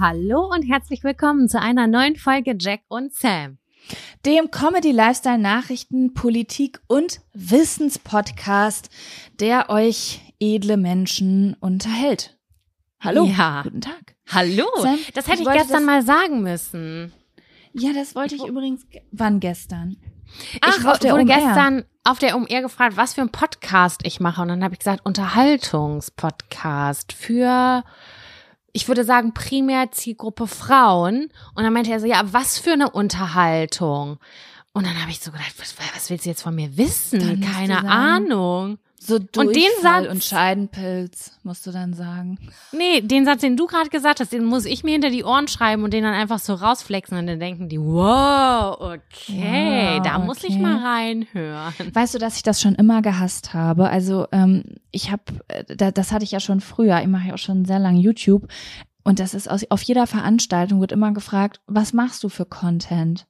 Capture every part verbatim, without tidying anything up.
Hallo und herzlich willkommen zu einer neuen Folge Jack und Sam, dem Comedy-Lifestyle-Nachrichten-, Politik- und Wissenspodcast, der euch edle Menschen unterhält. Hallo, ja. Guten Tag. Hallo, Sam, das hätte ich, ich gestern das, mal sagen müssen. Ja, das wollte ich, ich übrigens, wann gestern? Ach, Ich auf der wurde O M R. gestern auf der O M R gefragt, was für einen Podcast ich mache. Und dann habe ich gesagt, Unterhaltungspodcast für, ich würde sagen, primär Zielgruppe Frauen. Und dann meinte er so, ja, was für eine Unterhaltung? Und dann habe ich so gedacht, was, was willst du jetzt von mir wissen? Dann Keine sagen, Ahnung. So Durchfall und den Satz, und Scheidenpilz, musst du dann sagen. Nee, den Satz, den du gerade gesagt hast, den muss ich mir hinter die Ohren schreiben und den dann einfach so rausflexen und dann denken die, wow, okay, wow, da muss okay. ich mal reinhören. Weißt du, dass ich das schon immer gehasst habe? Also ähm, ich habe, das hatte ich ja schon früher, ich mache ja auch schon sehr lange YouTube und das ist aus, auf jeder Veranstaltung wird immer gefragt, was machst du für Content?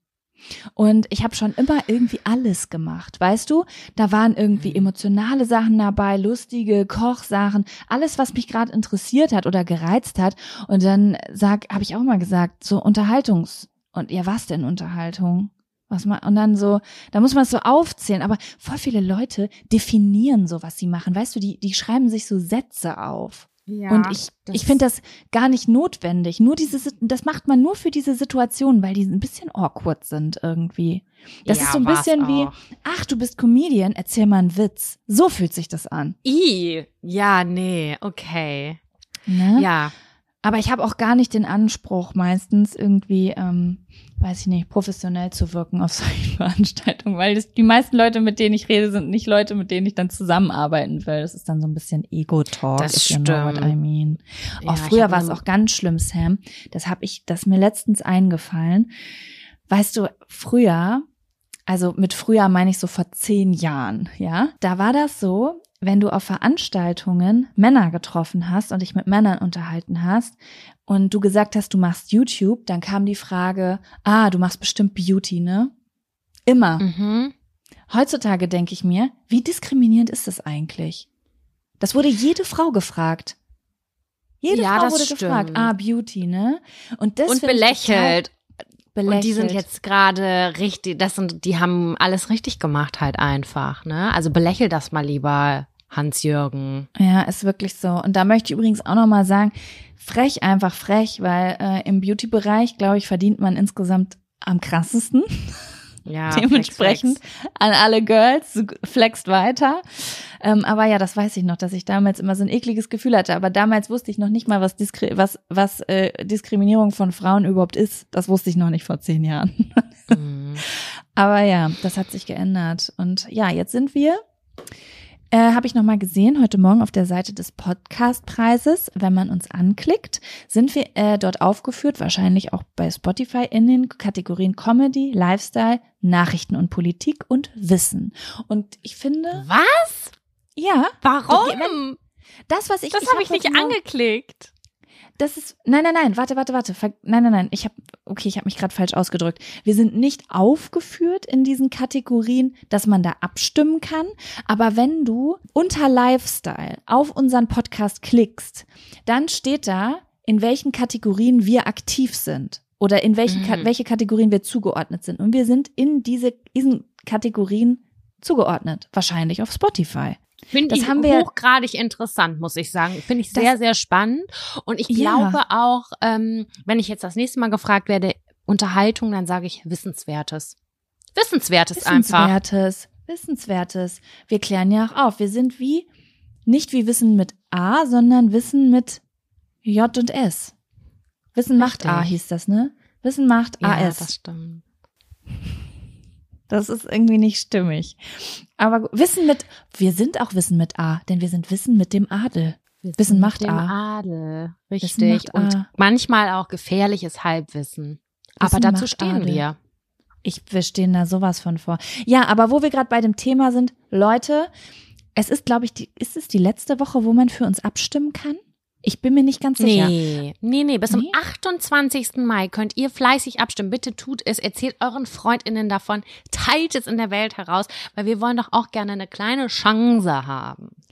Und ich habe schon immer irgendwie alles gemacht, weißt du? Da waren irgendwie emotionale Sachen dabei, lustige Kochsachen, alles, was mich gerade interessiert hat oder gereizt hat. Und dann sag, habe ich auch mal gesagt, so Unterhaltungs- und ja, was denn Unterhaltung? Was man, und dann so, da muss man es so aufzählen. Aber voll viele Leute definieren so, was sie machen. Weißt du, die, die schreiben sich so Sätze auf. Ja, und ich, ich finde das gar nicht notwendig. Nur diese, das macht man nur für diese Situation, weil die ein bisschen awkward sind irgendwie. Das ja, ist so ein bisschen wie, ach, du bist Comedian, erzähl mal einen Witz. So fühlt sich das an. I, ja, nee, okay. Ne? Ja. Aber ich habe auch gar nicht den Anspruch, meistens irgendwie, ähm, weiß ich nicht, professionell zu wirken auf solchen Veranstaltungen, weil das, die meisten Leute, mit denen ich rede, sind nicht Leute, mit denen ich dann zusammenarbeiten will. Das ist dann so ein bisschen Ego-Talk. Das stimmt. You know what I mean. Ja, auch früher war es auch ganz schlimm, Sam. Das habe ich, das ist mir letztens eingefallen. Weißt du, früher, also mit früher meine ich so vor zehn Jahren, ja, da war das so, wenn du auf Veranstaltungen Männer getroffen hast und dich mit Männern unterhalten hast und du gesagt hast, du machst YouTube, dann kam die Frage, ah, du machst bestimmt Beauty, ne? Immer. Mhm. Heutzutage denke ich mir, wie diskriminierend ist das eigentlich? Das wurde jede Frau gefragt. Jede ja, Frau das wurde stimmt. gefragt, ah, Beauty, ne? Und, das und belächelt. Belächelt. Und die sind jetzt gerade richtig, das sind, die haben alles richtig gemacht halt einfach, ne? Also belächel das mal lieber, Hans-Jürgen. Ja, ist wirklich so. Und da möchte ich übrigens auch nochmal sagen, frech, einfach frech, weil äh, im Beauty-Bereich, glaube ich, verdient man insgesamt am krassesten. Ja, dementsprechend flex, flex. An alle Girls, flext weiter. Ähm, aber ja, das weiß ich noch, dass ich damals immer so ein ekliges Gefühl hatte. Aber damals wusste ich noch nicht mal, was, Diskri- was, was äh, Diskriminierung von Frauen überhaupt ist. Das wusste ich noch nicht vor zehn Jahren. Mhm. Aber ja, das hat sich geändert. Und ja, jetzt sind wir, äh, habe ich nochmal gesehen, heute Morgen auf der Seite des Podcastpreises, wenn man uns anklickt, sind wir äh, dort aufgeführt, wahrscheinlich auch bei Spotify in den Kategorien Comedy, Lifestyle, Nachrichten und Politik und Wissen. Und ich finde... Was? Ja. Warum? Das, was ich... Das ich habe hab ich nicht morgen, angeklickt. Das ist, nein, nein, nein, warte, warte, warte, nein, nein, nein, ich habe, okay, ich habe mich gerade falsch ausgedrückt. Wir sind nicht aufgeführt in diesen Kategorien, dass man da abstimmen kann, aber wenn du unter Lifestyle auf unseren Podcast klickst, dann steht da, in welchen Kategorien wir aktiv sind oder in welchen, mhm. welche Kategorien wir zugeordnet sind. Und wir sind in diese, diesen Kategorien zugeordnet, wahrscheinlich auf Spotify. Finde ich hochgradig interessant, muss ich sagen. Finde ich sehr, sehr spannend. Und ich glaube ja. auch, ähm, wenn ich jetzt das nächste Mal gefragt werde, Unterhaltung, dann sage ich Wissenswertes. Wissenswertes, Wissenswertes einfach. Wissenswertes, Wissenswertes. Wir klären ja auch auf. Wir sind wie, nicht wie Wissen mit A, sondern Wissen mit J und S. Wissen macht A hieß das, ne? Wissen macht A S. Ja, das stimmt. Das ist irgendwie nicht stimmig. Aber Wissen mit, wir sind auch Wissen mit A, denn wir sind Wissen mit dem Adel. Wissen, Wissen macht mit dem A. Adel, richtig. Und A. manchmal auch gefährliches Halbwissen. Aber Wissen dazu stehen Adel. wir. Ich, wir stehen da sowas von vor. Ja, aber wo wir gerade bei dem Thema sind, Leute, es ist, glaube ich, die, ist es die letzte Woche, wo man für uns abstimmen kann? Ich bin mir nicht ganz sicher. Nee, nee, nee. Bis nee? zum achtundzwanzigsten Mai könnt ihr fleißig abstimmen. Bitte tut es. Erzählt euren FreundInnen davon. Teilt es in der Welt heraus, weil wir wollen doch auch gerne eine kleine Chance haben.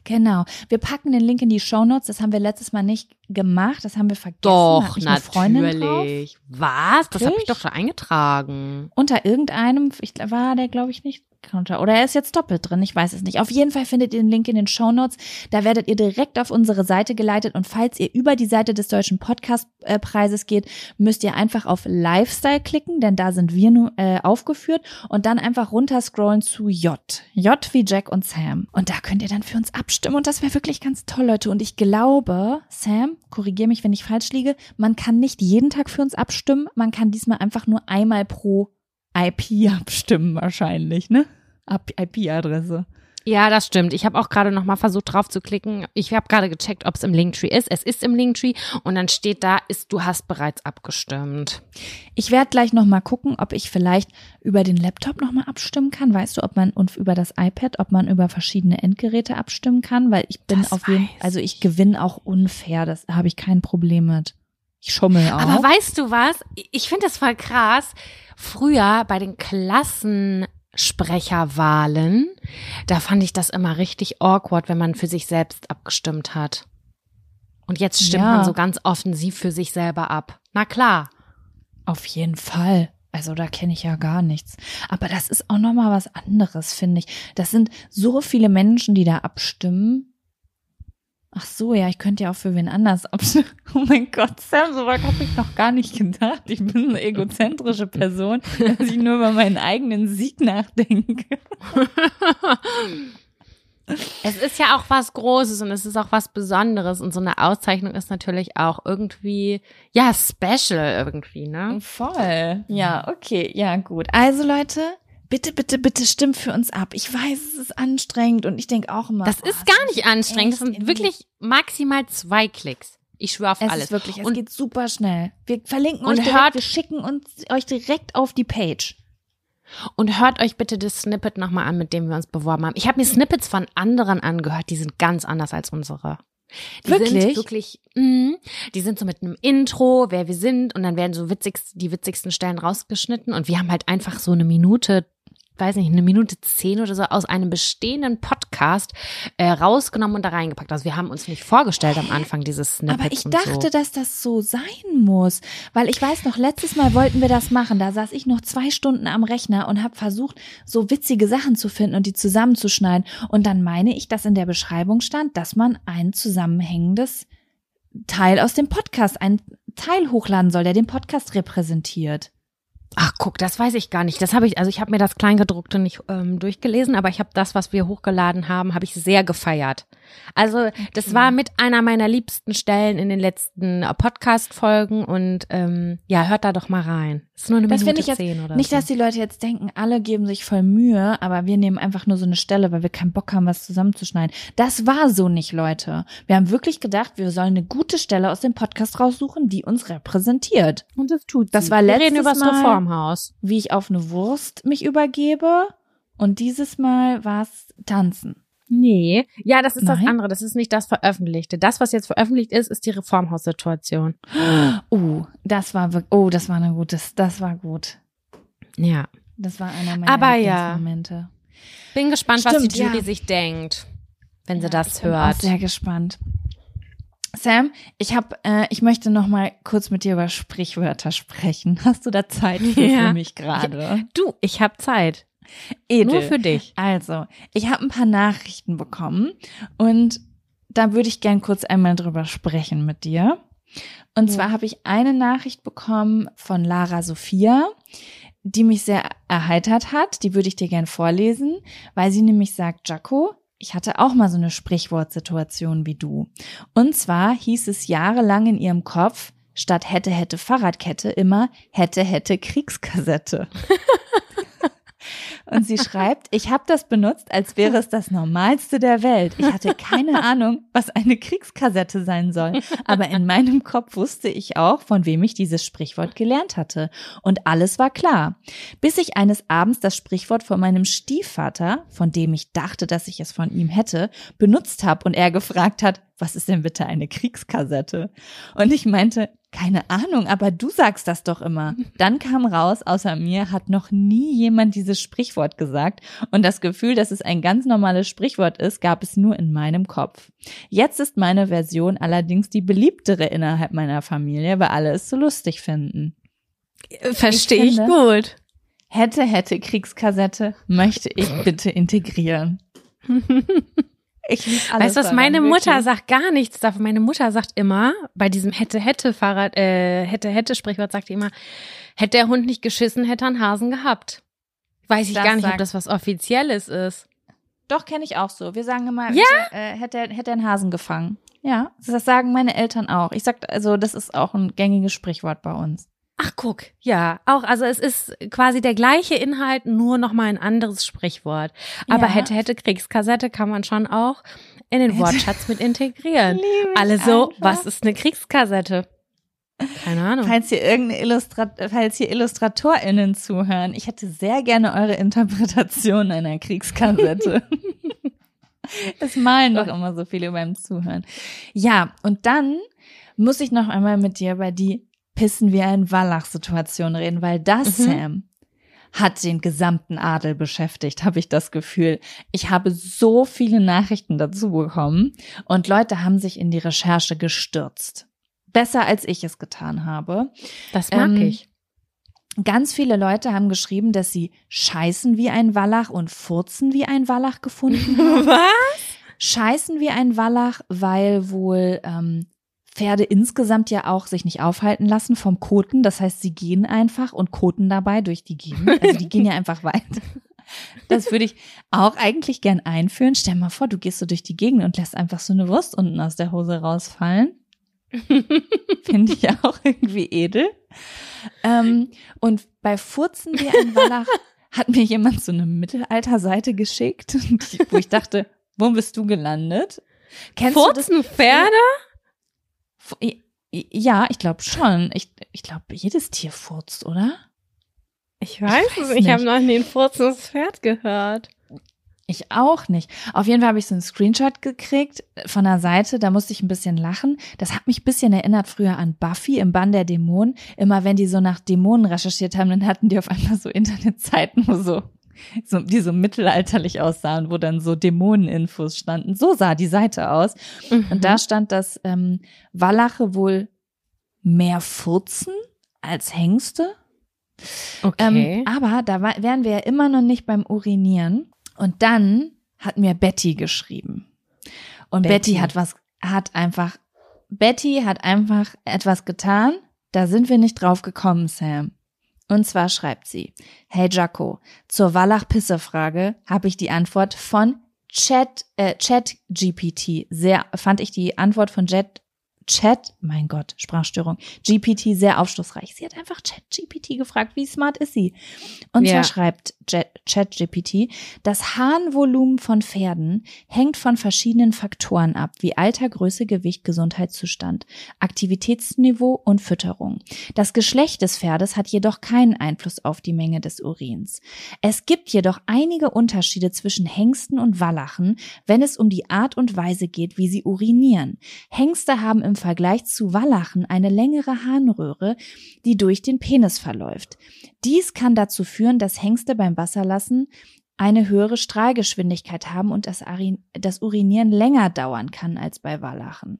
Genau. Wir packen den Link in die Shownotes. Das haben wir letztes Mal nicht gemacht. Das haben wir vergessen. Doch, Hat nicht eine natürlich. Was? Das habe ich Wirklich? doch schon eingetragen. Unter irgendeinem, ich, war der glaube ich nicht drunter. Oder er ist jetzt doppelt drin, ich weiß es nicht. Auf jeden Fall findet ihr den Link in den Shownotes. Da werdet ihr direkt auf unsere Seite geleitet. Und falls ihr über die Seite des Deutschen Podcastpreises geht, müsst ihr einfach auf Lifestyle klicken, denn da sind wir nur äh, aufgeführt. Und dann einfach runterscrollen zu J. J wie Jack und Sam. Und da könnt ihr dann für uns abstimmen. Und das wäre wirklich ganz toll, Leute. Und ich glaube, Sam, korrigiere mich, wenn ich falsch liege, man kann nicht jeden Tag für uns abstimmen. Man kann diesmal einfach nur einmal pro I P abstimmen wahrscheinlich, ne? I P-Adresse. Ja, das stimmt. Ich habe auch gerade noch mal versucht drauf zu klicken. Ich habe gerade gecheckt, ob es im Linktree ist. Es ist im Linktree und dann steht da, ist, du hast bereits abgestimmt. Ich werde gleich noch mal gucken, ob ich vielleicht über den Laptop noch mal abstimmen kann. Weißt du, ob man und über das iPad, ob man über verschiedene Endgeräte abstimmen kann, weil ich bin Das auf jeden, weiß also ich gewinne auch unfair. Das habe ich kein Problem mit. Ich schummel auch. Aber weißt du was? Ich finde das voll krass. Früher bei den Klassensprecherwahlen, da fand ich das immer richtig awkward, wenn man für sich selbst abgestimmt hat. Und jetzt stimmt Ja. man so ganz offensiv für sich selber ab. Na klar. Auf jeden Fall. Also da kenne ich ja gar nichts. Aber das ist auch nochmal was anderes, finde ich. Das sind so viele Menschen, die da abstimmen. Ach so, ja, ich könnte ja auch für wen anders abstimmen. Oh mein Gott, Sam, so weit habe ich noch gar nicht gedacht. Ich bin eine egozentrische Person, dass ich nur über meinen eigenen Sieg nachdenke. Es ist ja auch was Großes und es ist auch was Besonderes und so eine Auszeichnung ist natürlich auch irgendwie, ja, special irgendwie, ne? Voll. Ja, okay, ja, gut. Also Leute, bitte, bitte, bitte stimmt für uns ab. Ich weiß, es ist anstrengend und ich denke auch immer. Das boah, ist gar nicht anstrengend, das echt sind wirklich maximal zwei Klicks. Ich schwöre auf Es alles. ist wirklich, es und geht super schnell. Wir verlinken Und euch direkt, hört- wir schicken uns euch direkt auf die Page. Und hört euch bitte das Snippet nochmal an, mit dem wir uns beworben haben. Ich habe mir Snippets von anderen angehört, die sind ganz anders als unsere. Die Wirklich? sind wirklich, mh, die sind so mit einem Intro, wer wir sind und dann werden so witzigst, die witzigsten Stellen rausgeschnitten und wir haben halt einfach so eine Minute, weiß nicht, eine Minute zehn oder so aus einem bestehenden Podcast äh, rausgenommen und da reingepackt. Also wir haben uns nicht vorgestellt am Anfang dieses Snippets Aber ich und dachte, so. dass das so sein muss. Weil ich weiß noch, letztes Mal wollten wir das machen. Da saß ich noch zwei Stunden am Rechner und habe versucht, so witzige Sachen zu finden und die zusammenzuschneiden. Und dann meine ich, dass in der Beschreibung stand, dass man ein zusammenhängendes Teil aus dem Podcast, einen Teil hochladen soll, der den Podcast repräsentiert. Ach, guck, das weiß ich gar nicht. Das habe ich, also ich habe mir das Kleingedruckte nicht ähm, durchgelesen, aber ich habe das, was wir hochgeladen haben, habe ich sehr gefeiert. Also das war mit einer meiner liebsten Stellen in den letzten äh, Podcast-Folgen und ähm, ja, hört da doch mal rein. Das ist nur eine Das finde Minute ich jetzt zehn oder nicht, so. dass die Leute jetzt denken, alle geben sich voll Mühe, aber wir nehmen einfach nur so eine Stelle, weil wir keinen Bock haben, was zusammenzuschneiden. Das war so nicht, Leute. Wir haben wirklich gedacht, wir sollen eine gute Stelle aus dem Podcast raussuchen, die uns repräsentiert. Und das tut Das sie. war Wir letztes reden über das Mal- Reformhaus. Wie ich auf eine Wurst mich übergebe. Und dieses Mal war es Tanzen. Nee, ja, das ist das Nein? andere. Das ist nicht das Veröffentlichte. Das, was jetzt veröffentlicht ist, ist die Reformhaussituation. Oh, das war wirklich, oh, das war eine gute, das war gut. Ja. Das war einer meiner Aber ja. Lieblingsmomente. Bin gespannt, was Stimmt, die Jury ja. sich denkt, wenn sie Ja, das ich bin auch hört. sehr gespannt. Sam, ich hab, äh, ich möchte noch mal kurz mit dir über Sprichwörter sprechen. Hast du da Zeit für, Ja. für mich gerade? Du, ich habe Zeit. Edel. Nur für dich. Also, ich habe ein paar Nachrichten bekommen und da würde ich gern kurz einmal drüber sprechen mit dir. Und zwar habe ich eine Nachricht bekommen von Lara Sophia, die mich sehr erheitert hat. Die würde ich dir gern vorlesen, weil sie nämlich sagt, Jaco, ich hatte auch mal so eine Sprichwortsituation wie du. Und zwar hieß es jahrelang in ihrem Kopf, statt hätte, hätte Fahrradkette immer hätte, hätte Kriegskassette. Und sie schreibt, ich habe das benutzt, als wäre es das Normalste der Welt. Ich hatte keine Ahnung, was eine Kriegskassette sein soll. Aber in meinem Kopf wusste ich auch, von wem ich dieses Sprichwort gelernt hatte. Und alles war klar. Bis ich eines Abends das Sprichwort von meinem Stiefvater, von dem ich dachte, dass ich es von ihm hätte, benutzt habe und er gefragt hat, was ist denn bitte eine Kriegskassette? Und ich meinte, Keine Ahnung, aber du sagst das doch immer. Dann kam raus, außer mir hat noch nie jemand dieses Sprichwort gesagt und das Gefühl, dass es ein ganz normales Sprichwort ist, gab es nur in meinem Kopf. Jetzt ist meine Version allerdings die beliebtere innerhalb meiner Familie, weil alle es so lustig finden. Verstehe ich, ich gut. Hätte, hätte Kriegskassette möchte ich bitte integrieren. Ich lieb alles weißt du, was daran, meine wirklich. Mutter sagt gar nichts davon. Meine Mutter sagt immer, bei diesem hätte-hätte-Fahrrad, äh, hätte-hätte-Sprichwort sagt die immer, hätte der Hund nicht geschissen, hätte er einen Hasen gehabt. Weiß ich Das gar nicht, sagt- ob das was Offizielles ist. Doch, kenne ich auch so. Wir sagen immer, Ja? hätte, äh, hätte, er- hätte er einen Hasen gefangen. Ja, das sagen meine Eltern auch. Ich sag, also das ist auch ein gängiges Sprichwort bei uns. Ach, guck, ja, auch, also es ist quasi der gleiche Inhalt, nur nochmal ein anderes Sprichwort. Aber Ja. hätte, hätte, Kriegskassette kann man schon auch in den Wortschatz mit integrieren. Lieb ich Alle so, einfach. was ist eine Kriegskassette? Keine Ahnung. Falls hier irgendeine Illustrat falls hier IllustratorInnen zuhören, ich hätte sehr gerne eure Interpretation einer Kriegskassette. Es malen doch immer so viele beim Zuhören. Ja, und dann muss ich noch einmal mit dir über die Pissen wie ein Wallach-Situation reden, weil das, Mhm. Sam, hat den gesamten Adel beschäftigt, habe ich das Gefühl. Ich habe so viele Nachrichten dazu bekommen und Leute haben sich in die Recherche gestürzt. Besser als ich es getan habe. Das mag Ähm, ich. Ganz viele Leute haben geschrieben, dass sie scheißen wie ein Wallach und furzen wie ein Wallach gefunden haben. Was? Scheißen wie ein Wallach, weil wohl ähm, Pferde insgesamt ja auch sich nicht aufhalten lassen vom Koten. Das heißt, sie gehen einfach und koten dabei durch die Gegend. Also die gehen ja einfach weiter. Das würde ich auch eigentlich gern einführen. Stell mal vor, du gehst so durch die Gegend und lässt einfach so eine Wurst unten aus der Hose rausfallen. Finde ich auch irgendwie edel. Ähm, und bei Furzen wie ein Wallach hat mir jemand so eine Mittelalter-Seite geschickt, wo ich dachte, wo bist du gelandet? Kennst Furzen du das? Pferde? Ja, ich glaube schon. Ich, ich glaube, jedes Tier furzt, oder? Ich weiß, Ich weiß es. Ich habe nicht. noch nie ein furzendes Pferd gehört. Ich auch nicht. Auf jeden Fall habe ich so einen Screenshot gekriegt von der Seite, da musste ich ein bisschen lachen. Das hat mich ein bisschen erinnert früher an Buffy im Bann der Dämonen. Immer wenn die so nach Dämonen recherchiert haben, dann hatten die auf einmal so Internetseiten, wo so, so die so mittelalterlich aussahen, wo dann so Dämoneninfos standen. So sah die Seite aus. Mhm. Und da stand, dass ähm, Wallache wohl mehr furzen als Hengste. Okay. Ähm, aber da war, wären wir ja immer noch nicht beim Urinieren. Und dann hat mir Betty geschrieben. Und Betty, Betty hat was, hat einfach, Betty hat einfach etwas getan. Da sind wir nicht drauf gekommen, Sam. Und zwar schreibt sie: Hey Jaco, zur Wallach-Pisse-Frage habe ich die Antwort von Chat, äh, ChatGPT. Sehr, fand ich die Antwort von Jet, Chat, mein Gott, Sprachstörung, G P T sehr aufschlussreich. Sie hat einfach ChatGPT gefragt, wie smart ist sie? Und Ja. zwar schreibt ChatGPT, das Harnvolumen von Pferden hängt von verschiedenen Faktoren ab, wie Alter, Größe, Gewicht, Gesundheitszustand, Aktivitätsniveau und Fütterung. Das Geschlecht des Pferdes hat jedoch keinen Einfluss auf die Menge des Urins. Es gibt jedoch einige Unterschiede zwischen Hengsten und Wallachen, wenn es um die Art und Weise geht, wie sie urinieren. Hengste haben im Vergleich zu Wallachen eine längere Harnröhre, die durch den Penis verläuft. Dies kann dazu führen, dass Hengste beim Wasserlassen eine höhere Strahlgeschwindigkeit haben und das, Arin- das Urinieren länger dauern kann als bei Wallachen.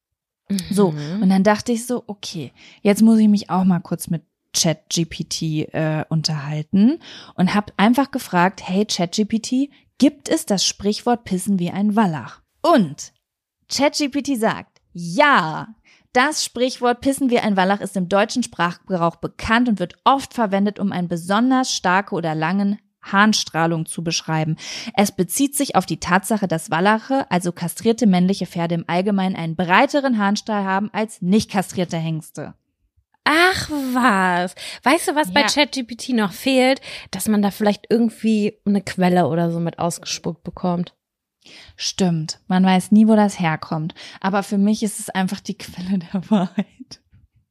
So, Mhm. und dann dachte ich so, okay, jetzt muss ich mich auch mal kurz mit ChatGPT äh, unterhalten und habe einfach gefragt, hey ChatGPT, gibt es das Sprichwort Pissen wie ein Wallach? Und ChatGPT sagt, ja, das Sprichwort Pissen wie ein Wallach ist im deutschen Sprachgebrauch bekannt und wird oft verwendet, um eine besonders starke oder langen Harnstrahlung zu beschreiben. Es bezieht sich auf die Tatsache, dass Wallache, also kastrierte männliche Pferde im Allgemeinen, einen breiteren Harnstrahl haben als nicht kastrierte Hengste. Ach was. Weißt du, was bei Ja. ChatGPT noch fehlt? Dass man da vielleicht irgendwie eine Quelle oder so mit ausgespuckt bekommt. Stimmt, man weiß nie, wo das herkommt. Aber für mich ist es einfach die Quelle der Wahrheit.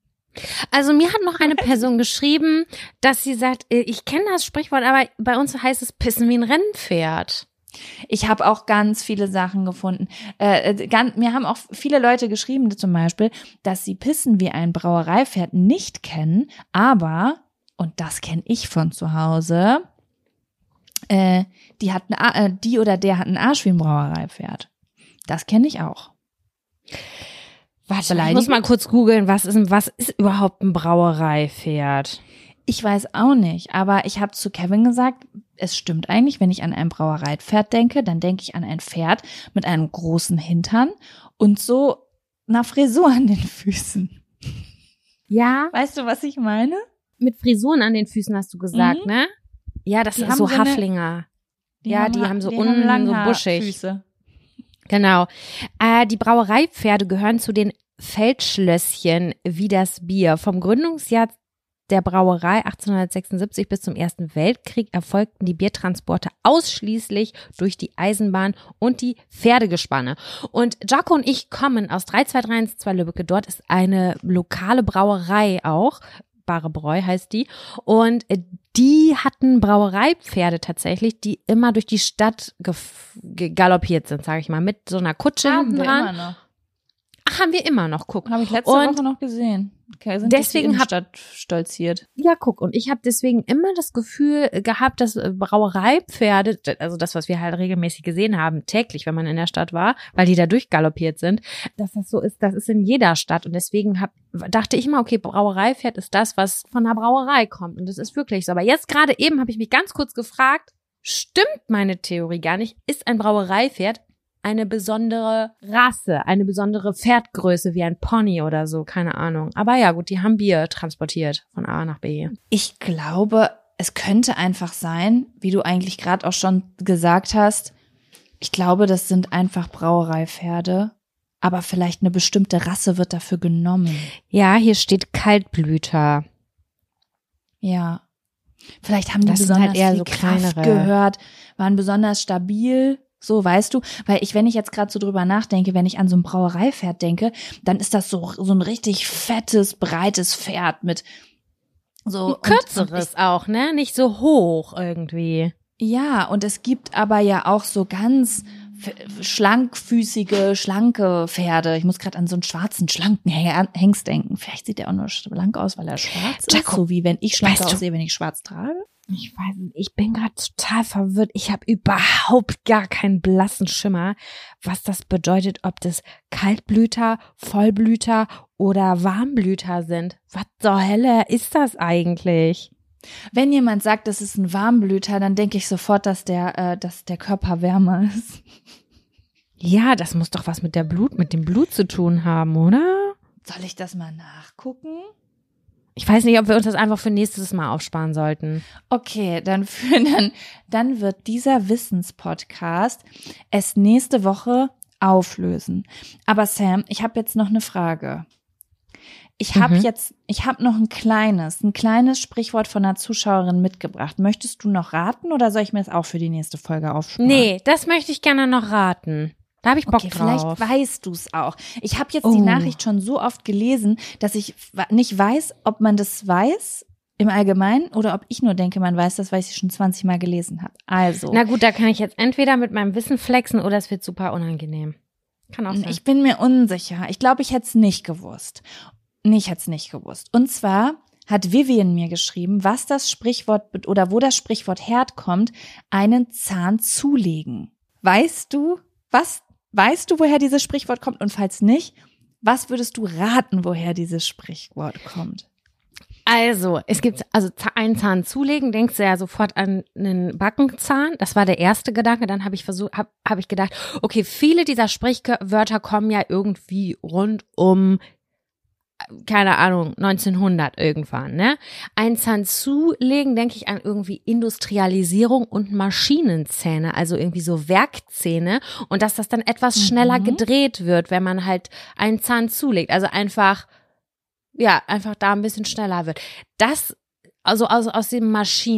Also mir hat noch eine Person geschrieben, dass sie sagt, äh, ich kenne das Sprichwort, aber bei uns heißt es pissen wie ein Rennpferd. Ich habe auch ganz viele Sachen gefunden. Äh, ganz, mir haben auch viele Leute geschrieben, zum Beispiel, dass sie Pissen wie ein Brauereipferd nicht kennen, aber, und das kenne ich von zu Hause, äh, die, hat eine, äh, die oder der hat einen Arsch wie ein Brauereipferd. Das kenne ich auch. Warte, ich muss mal kurz googeln, was ist, was ist überhaupt ein Brauereipferd? Ich weiß auch nicht, aber ich habe zu Kevin gesagt, es stimmt eigentlich, wenn ich an ein Brauereipferd denke, dann denke ich an ein Pferd mit einem großen Hintern und so einer Frisur an den Füßen. Ja. Weißt du, was ich meine? Mit Frisuren an den Füßen hast du gesagt, mhm. ne? Ja, das die ist so, so Haflinger. Die ja, haben, die haben so die unten haben so buschig. Füße. Genau. Äh, die Brauereipferde gehören zu den Feldschlösschen wie das Bier. Vom Gründungsjahr der Brauerei achtzehnhundertsechsundsiebzig bis zum Ersten Weltkrieg erfolgten die Biertransporte ausschließlich durch die Eisenbahn und die Pferdegespanne. Und Jaco und ich kommen aus drei zwei drei eins zwei Lübbecke. Dort ist eine lokale Brauerei auch. Barebräu heißt die. Und die hatten Brauereipferde tatsächlich, die immer durch die Stadt galoppiert sind, sage ich mal, mit so einer Kutsche haben hinten wir dran. immer noch. Ach, haben wir immer noch, guck. Habe ich letzte und Woche noch gesehen. Okay, sind deswegen die hab, Innenstadt stolziert. Ja, guck, und ich habe deswegen immer das Gefühl gehabt, dass Brauereipferde, also das, was wir halt regelmäßig gesehen haben, täglich, wenn man in der Stadt war, weil die da durchgaloppiert sind, dass das so ist, das ist in jeder Stadt. Und deswegen hab, dachte ich immer, okay, Brauereipferd ist das, was von der Brauerei kommt. Und das ist wirklich so. Aber jetzt gerade eben habe ich mich ganz kurz gefragt, stimmt meine Theorie gar nicht? Ist ein Brauereipferd eine besondere Rasse, eine besondere Pferdgröße wie ein Pony oder so, keine Ahnung. Aber ja, gut, die haben Bier transportiert von A nach B. Ich glaube, es könnte einfach sein, wie du eigentlich gerade auch schon gesagt hast, ich glaube, das sind einfach Brauereipferde, aber vielleicht eine bestimmte Rasse wird dafür genommen. Ja, hier steht Kaltblüter. Ja. Vielleicht haben die das besonders sind halt eher viel so Kraft kleinere. gehört, waren besonders stabil. So, weißt du, weil ich, wenn ich jetzt gerade so drüber nachdenke, wenn ich an so ein Brauereipferd denke, dann ist das so so ein richtig fettes, breites Pferd mit so ein kürzeres und, und ich, auch, ne? Nicht so hoch irgendwie. Ja, und es gibt aber ja auch so ganz schlankfüßige, schlanke Pferde. Ich muss gerade an so einen schwarzen, schlanken Hengst denken. Vielleicht sieht er auch nur schlank aus, weil er schwarz Jaco, ist, so wie wenn ich schlank weißt du, aussehe, wenn ich schwarz trage. Ich weiß nicht, ich bin gerade total verwirrt. Ich habe überhaupt gar keinen blassen Schimmer, was das bedeutet, ob das Kaltblüter, Vollblüter oder Warmblüter sind. Was zur Hölle ist das eigentlich? Wenn jemand sagt, das ist ein Warmblüter, dann denke ich sofort, dass der, äh, dass der Körper wärmer ist. Ja, das muss doch was mit der Blut, mit dem Blut zu tun haben, oder? Soll ich das mal nachgucken? Ich weiß nicht, ob wir uns das einfach für nächstes Mal aufsparen sollten. Okay, dann, für, dann, dann wird dieser Wissenspodcast es nächste Woche auflösen. Aber Sam, ich habe jetzt noch eine Frage. Ich habe mhm. jetzt, ich habe noch ein kleines, ein kleines Sprichwort von einer Zuschauerin mitgebracht. Möchtest du noch raten oder soll ich mir das auch für die nächste Folge aufsparen? Nee, das möchte ich gerne noch raten. Da habe ich Bock okay, drauf. Vielleicht weißt du es auch. Ich habe jetzt oh. die Nachricht schon so oft gelesen, dass ich nicht weiß, ob man das weiß im Allgemeinen oder ob ich nur denke, man weiß das, weil ich es schon zwanzig Mal gelesen habe. Also. Na gut, da kann ich jetzt entweder mit meinem Wissen flexen oder es wird super unangenehm. Kann auch sein. Ich bin mir unsicher. Ich glaube, ich hätte es nicht gewusst. Nee, ich hätte es nicht gewusst. Und zwar hat Vivian mir geschrieben, was das Sprichwort oder wo das Sprichwort herkommt, einen Zahn zulegen. Weißt du, was Weißt du, woher dieses Sprichwort kommt? Und falls nicht, was würdest du raten, woher dieses Sprichwort kommt? Also, es gibt, also einen Zahn zulegen, denkst du ja sofort an einen Backenzahn. Das war der erste Gedanke. Dann habe ich versucht, habe hab ich gedacht, okay, viele dieser Sprichwörter kommen ja irgendwie rund um, keine Ahnung, neunzehnhundert irgendwann, ne? Ein Zahn zulegen, denke ich an irgendwie Industrialisierung und Maschinenzähne, also irgendwie so Werkzähne und dass das dann etwas mhm. schneller gedreht wird, wenn man halt einen Zahn zulegt, also einfach, ja, einfach da ein bisschen schneller wird. Das, also aus, aus dem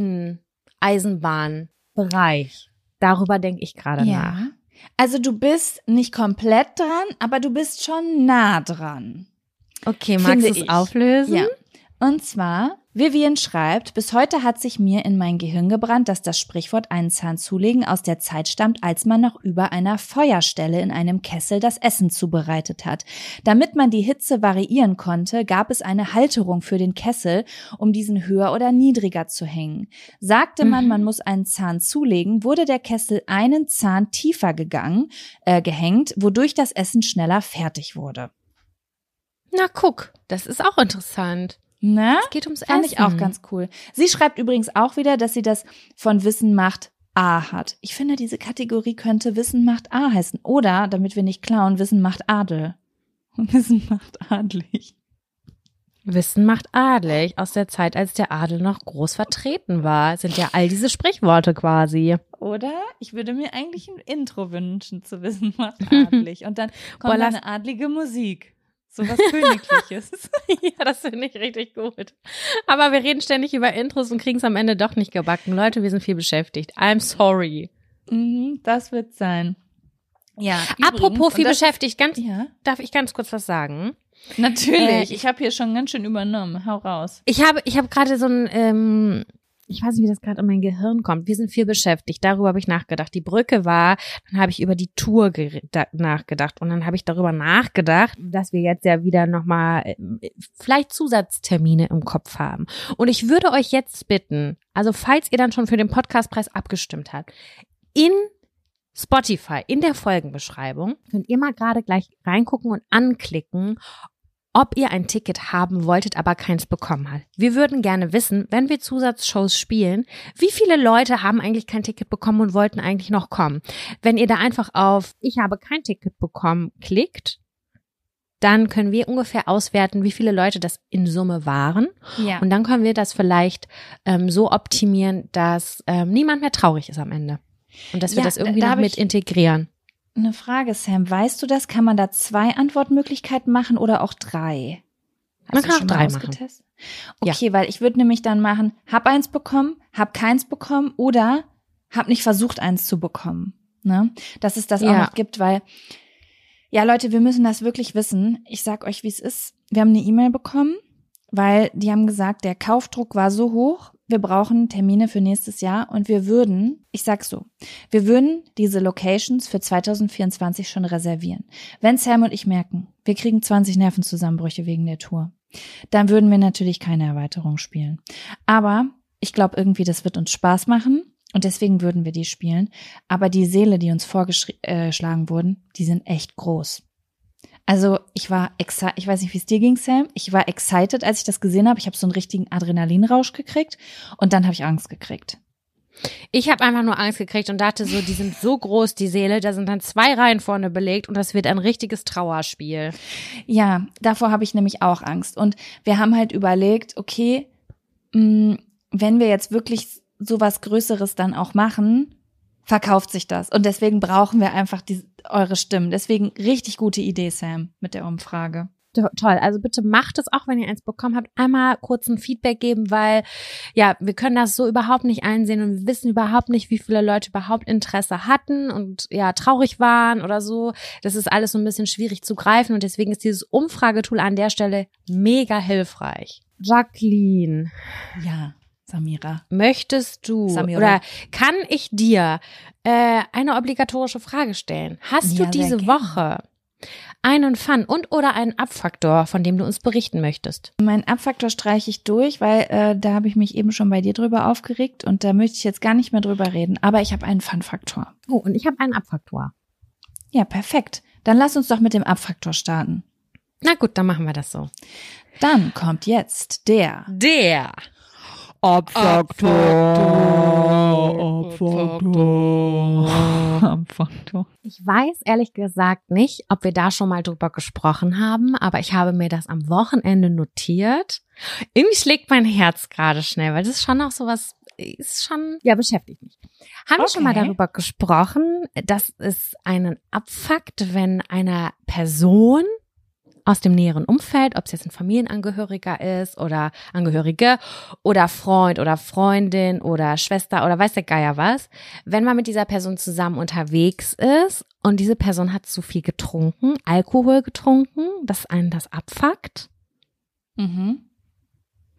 Maschinen-Eisenbahn-Bereich, darüber denke ich gerade ja. nach. Also du bist nicht komplett dran, aber du bist schon nah dran. Okay, magst du es auflösen? Ja. Und zwar, Vivian schreibt, bis heute hat sich mir in mein Gehirn gebrannt, dass das Sprichwort einen Zahn zulegen aus der Zeit stammt, als man noch über einer Feuerstelle in einem Kessel das Essen zubereitet hat. Damit man die Hitze variieren konnte, gab es eine Halterung für den Kessel, um diesen höher oder niedriger zu hängen. Sagte man, man muss einen Zahn zulegen, wurde der Kessel einen Zahn tiefer gegangen, äh, gehängt, wodurch das Essen schneller fertig wurde. Na guck, das ist auch interessant. Na, es geht ums fand Essen. ich auch ganz cool. Sie schreibt übrigens auch wieder, dass sie das von Wissen macht A hat. Ich finde, diese Kategorie könnte Wissen macht A heißen. Oder, damit wir nicht klauen, Wissen macht Adel. Wissen macht adelig. Wissen macht adelig. Aus der Zeit, als der Adel noch groß vertreten war, sind ja all diese Sprichworte quasi. Oder? Ich würde mir eigentlich ein Intro wünschen zu Wissen macht adelig. Und dann kommt Boah, eine adlige Musik. So was Königliches. Ja, das finde ich richtig gut. Aber wir reden ständig über Intros und kriegen es am Ende doch nicht gebacken. Leute, wir sind viel beschäftigt. I'm sorry. Mhm, das wird sein. Ja. Apropos übrigens, viel das, beschäftigt, ganz, ja, darf ich ganz kurz was sagen? natürlich. Äh, ich habe hier schon ganz schön übernommen. Hau raus. Ich habe, ich habe gerade so ein, ähm, ich weiß nicht, wie das gerade in mein Gehirn kommt. Wir sind viel beschäftigt. Darüber habe ich nachgedacht. Die Brücke war, dann habe ich über die Tour gere- da- nachgedacht und dann habe ich darüber nachgedacht, dass wir jetzt ja wieder nochmal äh, vielleicht Zusatztermine im Kopf haben. Und ich würde euch jetzt bitten, also falls ihr dann schon für den Podcastpreis abgestimmt habt, in Spotify, in der Folgenbeschreibung, könnt ihr mal gerade gleich reingucken und anklicken, ob ihr ein Ticket haben wolltet, aber keins bekommen habt. Wir würden gerne wissen, wenn wir Zusatzshows spielen, wie viele Leute haben eigentlich kein Ticket bekommen und wollten eigentlich noch kommen. Wenn ihr da einfach auf "Ich habe kein Ticket bekommen" klickt, dann können wir ungefähr auswerten, wie viele Leute das in Summe waren. Ja. Und dann können wir das vielleicht ähm, so optimieren, dass ähm, niemand mehr traurig ist am Ende. Und dass wir Ja, das irgendwie da- da noch hab mit ich- integrieren. Eine Frage, Sam. Weißt du das? Kann man da zwei Antwortmöglichkeiten machen oder auch drei? Hast Man du kann schon auch mal drei machen. ausgetestet? Okay, weil ich würde nämlich dann machen, hab eins bekommen, hab keins bekommen oder hab nicht versucht, eins zu bekommen. Ne? Dass es das auch Ja. noch gibt, weil, ja Leute, wir müssen das wirklich wissen. Ich sag euch, wie es ist. Wir haben eine E-Mail bekommen, weil die haben gesagt, der Kaufdruck war so hoch, wir brauchen Termine für nächstes Jahr und wir würden, ich sag's so, wir würden diese Locations für zwanzig vierundzwanzig schon reservieren. Wenn Sam und ich merken, wir kriegen zwanzig Nervenzusammenbrüche wegen der Tour, dann würden wir natürlich keine Erweiterung spielen. Aber ich glaube irgendwie, das wird uns Spaß machen und deswegen würden wir die spielen. Aber die Säle, die uns vorgeschlagen wurden, die sind echt groß. Also ich war excited, ich weiß nicht, wie es dir ging, Sam. Ich war excited, als ich das gesehen habe. Ich habe so einen richtigen Adrenalinrausch gekriegt und dann habe ich Angst gekriegt. Ich habe einfach nur Angst gekriegt und dachte so, die sind so groß, die Seele, da sind dann zwei Reihen vorne belegt und das wird ein richtiges Trauerspiel. Ja, davor habe ich nämlich auch Angst. Und wir haben halt überlegt, okay, mh, wenn wir jetzt wirklich sowas Größeres dann auch machen, verkauft sich das. Und deswegen brauchen wir einfach die, eure Stimmen. Deswegen richtig gute Idee, Sam, mit der Umfrage. To- Toll, also bitte macht es auch, wenn ihr eins bekommen habt, einmal kurz ein Feedback geben, weil ja, wir können das so überhaupt nicht einsehen und wir wissen überhaupt nicht, wie viele Leute überhaupt Interesse hatten und ja, traurig waren oder so. Das ist alles so ein bisschen schwierig zu greifen und deswegen ist dieses Umfragetool an der Stelle mega hilfreich. Jacqueline, Ja, Samira. möchtest du Samira. oder kann ich dir äh, eine obligatorische Frage stellen? Hast du Ja, sehr diese gerne. Woche einen Fun und oder einen Abfaktor, von dem du uns berichten möchtest? Mein Abfaktor streiche ich durch, weil äh, da habe ich mich eben schon bei dir drüber aufgeregt und da möchte ich jetzt gar nicht mehr drüber reden. Aber ich habe einen Fun-Faktor. Oh, und ich habe einen Abfaktor. Ja, perfekt. Dann lass uns doch mit dem Abfaktor starten. Na gut, dann machen wir das so. Dann kommt jetzt der Der Abfaktor. Ich weiß ehrlich gesagt nicht, ob wir da schon mal drüber gesprochen haben, aber ich habe mir das am Wochenende notiert. Irgendwie schlägt mein Herz gerade schnell, weil das ist schon noch sowas, ist schon, ja, beschäftigt mich. Haben wir schon mal Okay. darüber gesprochen, dass es einen abfuckt, wenn einer Person aus dem näheren Umfeld, ob es jetzt ein Familienangehöriger ist oder Angehörige oder Freund oder Freundin oder Schwester oder weiß der Geier was, wenn man mit dieser Person zusammen unterwegs ist und diese Person hat zu viel getrunken, Alkohol getrunken, dass einen das abfuckt? Mhm.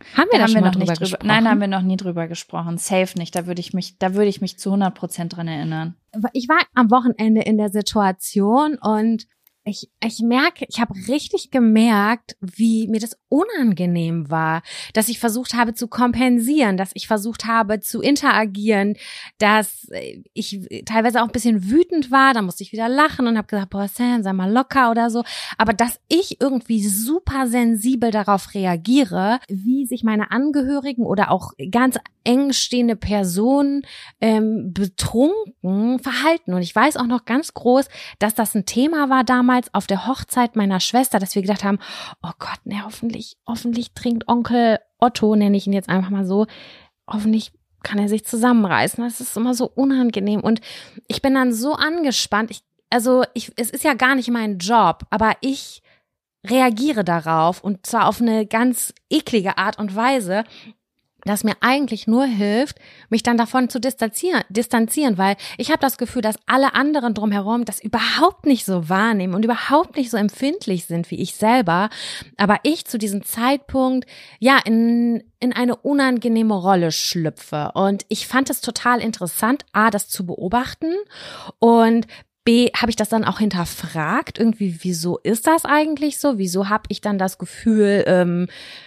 Haben wir da, da schon wir mal noch drüber nicht drüber, gesprochen? Nein, da haben wir noch nie drüber gesprochen. Safe nicht. Da würde ich mich, da würde ich mich zu hundert Prozent dran erinnern. Ich war am Wochenende in der Situation und Ich, ich merke, ich habe richtig gemerkt, wie mir das unangenehm war, dass ich versucht habe zu kompensieren, dass ich versucht habe zu interagieren, dass ich teilweise auch ein bisschen wütend war, da musste ich wieder lachen und habe gesagt, boah Sam, sei mal locker oder so, aber dass ich irgendwie super sensibel darauf reagiere, wie sich meine Angehörigen oder auch ganz eng stehende Personen ähm, betrunken verhalten. Und ich weiß auch noch ganz groß, dass das ein Thema war damals auf der Hochzeit meiner Schwester, dass wir gedacht haben, oh Gott, ne, hoffentlich, hoffentlich trinkt Onkel Otto, nenne ich ihn jetzt einfach mal so, hoffentlich kann er sich zusammenreißen. Das ist immer so unangenehm. Und ich bin dann so angespannt. Ich, also ich, es ist ja gar nicht mein Job, aber ich reagiere darauf und zwar auf eine ganz eklige Art und Weise, das mir eigentlich nur hilft, mich dann davon zu distanzieren, distanzieren, weil ich habe das Gefühl, dass alle anderen drumherum das überhaupt nicht so wahrnehmen und überhaupt nicht so empfindlich sind wie ich selber, aber ich zu diesem Zeitpunkt ja in in eine unangenehme Rolle schlüpfe und ich fand es total interessant, A, das zu beobachten und B, habe ich das dann auch hinterfragt, irgendwie, wieso ist das eigentlich so, wieso habe ich dann das Gefühl, ähm,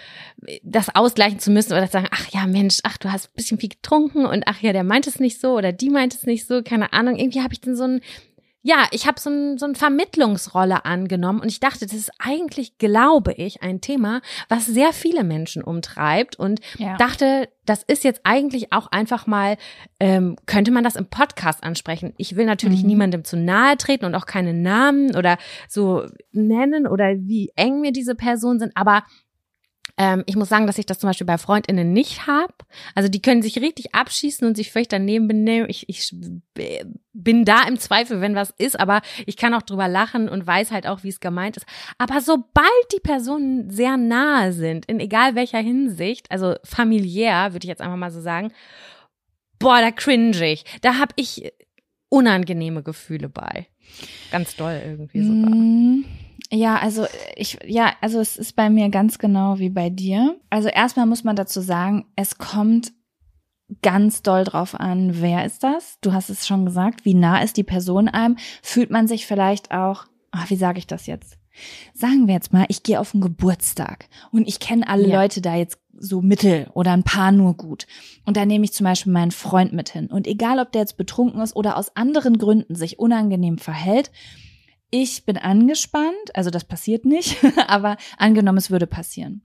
das ausgleichen zu müssen oder zu sagen, ach ja Mensch, ach du hast ein bisschen viel getrunken und ach ja, der meint es nicht so oder die meint es nicht so, keine Ahnung, irgendwie habe ich dann so ein, ja, ich habe so ein, so eine Vermittlungsrolle angenommen und ich dachte, das ist eigentlich, glaube ich, ein Thema, was sehr viele Menschen umtreibt und ja. dachte, das ist jetzt eigentlich auch einfach mal, ähm, könnte man das im Podcast ansprechen. Ich will natürlich mhm. niemandem zu nahe treten und auch keine Namen oder so nennen oder wie eng mir diese Personen sind, aber Ähm, ich muss sagen, dass ich das zum Beispiel bei FreundInnen nicht habe. Also die können sich richtig abschießen und sich völlig daneben benehmen. Ich, ich bin da im Zweifel, wenn was ist, aber ich kann auch drüber lachen und weiß halt auch, wie es gemeint ist. Aber sobald die Personen sehr nahe sind, in egal welcher Hinsicht, also familiär, würde ich jetzt einfach mal so sagen, boah, da cringe ich. Da habe ich unangenehme Gefühle bei. Ganz doll irgendwie sogar. Mm. Ja, also ich, ja, also es ist bei mir ganz genau wie bei dir. Also erstmal muss man dazu sagen, es kommt ganz doll drauf an, wer ist das? Du hast es schon gesagt, wie nah ist die Person einem? Fühlt man sich vielleicht auch, ach, wie sage ich das jetzt? Sagen wir jetzt mal, ich gehe auf einen Geburtstag und ich kenne alle ja. Leute da jetzt so mittel oder ein paar nur gut. Und da nehme ich zum Beispiel meinen Freund mit hin. Und egal, ob der jetzt betrunken ist oder aus anderen Gründen sich unangenehm verhält, ich bin angespannt, also das passiert nicht, aber angenommen, es würde passieren.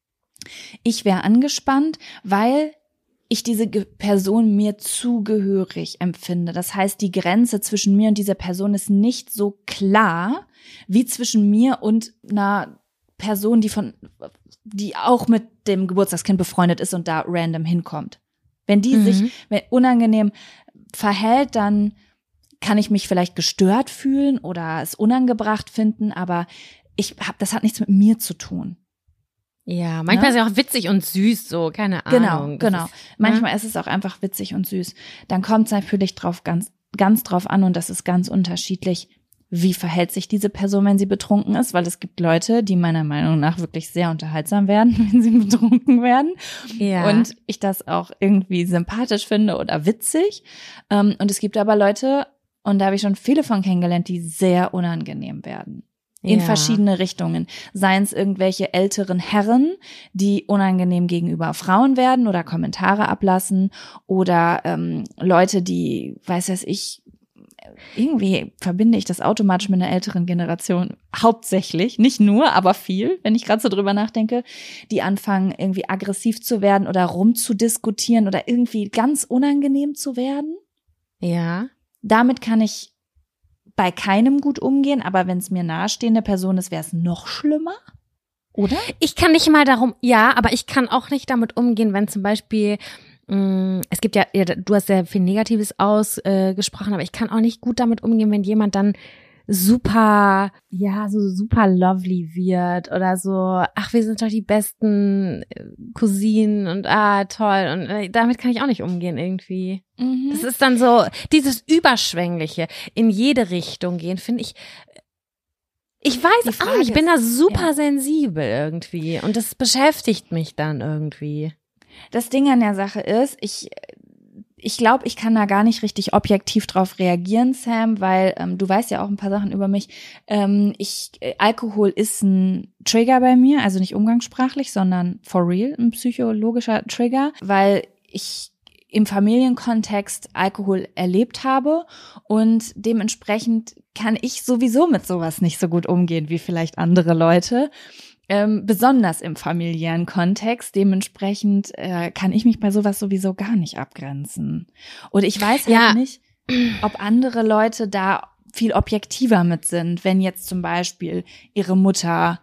Ich wäre angespannt, weil ich diese Person mir zugehörig empfinde. Das heißt, die Grenze zwischen mir und dieser Person ist nicht so klar wie zwischen mir und einer Person, die von, die auch mit dem Geburtstagskind befreundet ist und da random hinkommt. Wenn die mhm. sich unangenehm verhält, dann kann ich mich vielleicht gestört fühlen oder es unangebracht finden, aber ich hab, das hat nichts mit mir zu tun. Ja, manchmal ne? ist es ja auch witzig und süß, so, keine genau, Ahnung. Genau, genau. Manchmal ne? ist es auch einfach witzig und süß. Dann kommt es natürlich drauf ganz, ganz drauf an und das ist ganz unterschiedlich, wie verhält sich diese Person, wenn sie betrunken ist, weil es gibt Leute, die meiner Meinung nach wirklich sehr unterhaltsam werden, wenn sie betrunken werden. Ja. Und ich das auch irgendwie sympathisch finde oder witzig. Und es gibt aber Leute, und da habe ich schon viele von kennengelernt, die sehr unangenehm werden. In ja. verschiedene Richtungen. Seien es irgendwelche älteren Herren, die unangenehm gegenüber Frauen werden oder Kommentare ablassen. Oder ähm, Leute, die, weiß weiß ich, irgendwie verbinde ich das automatisch mit einer älteren Generation. Hauptsächlich, nicht nur, aber viel, wenn ich gerade so drüber nachdenke. Die anfangen irgendwie aggressiv zu werden oder rumzudiskutieren oder irgendwie ganz unangenehm zu werden. Ja. Damit kann ich bei keinem gut umgehen, aber wenn es mir nahestehende Person ist, wäre es noch schlimmer, oder? Ich kann nicht mal darum, ja, aber ich kann auch nicht damit umgehen, wenn zum Beispiel, mh, es gibt ja, ja, du hast sehr viel Negatives ausgesprochen, äh, aber ich kann auch nicht gut damit umgehen, wenn jemand dann super, ja, so super lovely wird oder so, ach, wir sind doch die besten Cousinen und ah, toll und äh, damit kann ich auch nicht umgehen irgendwie. Mhm. Das ist dann so, dieses Überschwängliche in jede Richtung gehen, finde ich Ich weiß auch nicht, ich bin da super ja. sensibel irgendwie und das beschäftigt mich dann irgendwie. Das Ding an der Sache ist, ich ich glaube, ich kann da gar nicht richtig objektiv drauf reagieren, Sam, weil ähm, du weißt ja auch ein paar Sachen über mich. Ähm, ich äh, Alkohol ist ein Trigger bei mir, also nicht umgangssprachlich, sondern for real, ein psychologischer Trigger, weil ich im Familienkontext Alkohol erlebt habe und dementsprechend kann ich sowieso mit sowas nicht so gut umgehen wie vielleicht andere Leute. Ähm, besonders im familiären Kontext. Dementsprechend äh, kann ich mich bei sowas sowieso gar nicht abgrenzen. Und ich weiß halt ja. nicht, ob andere Leute da viel objektiver mit sind, wenn jetzt zum Beispiel ihre Mutter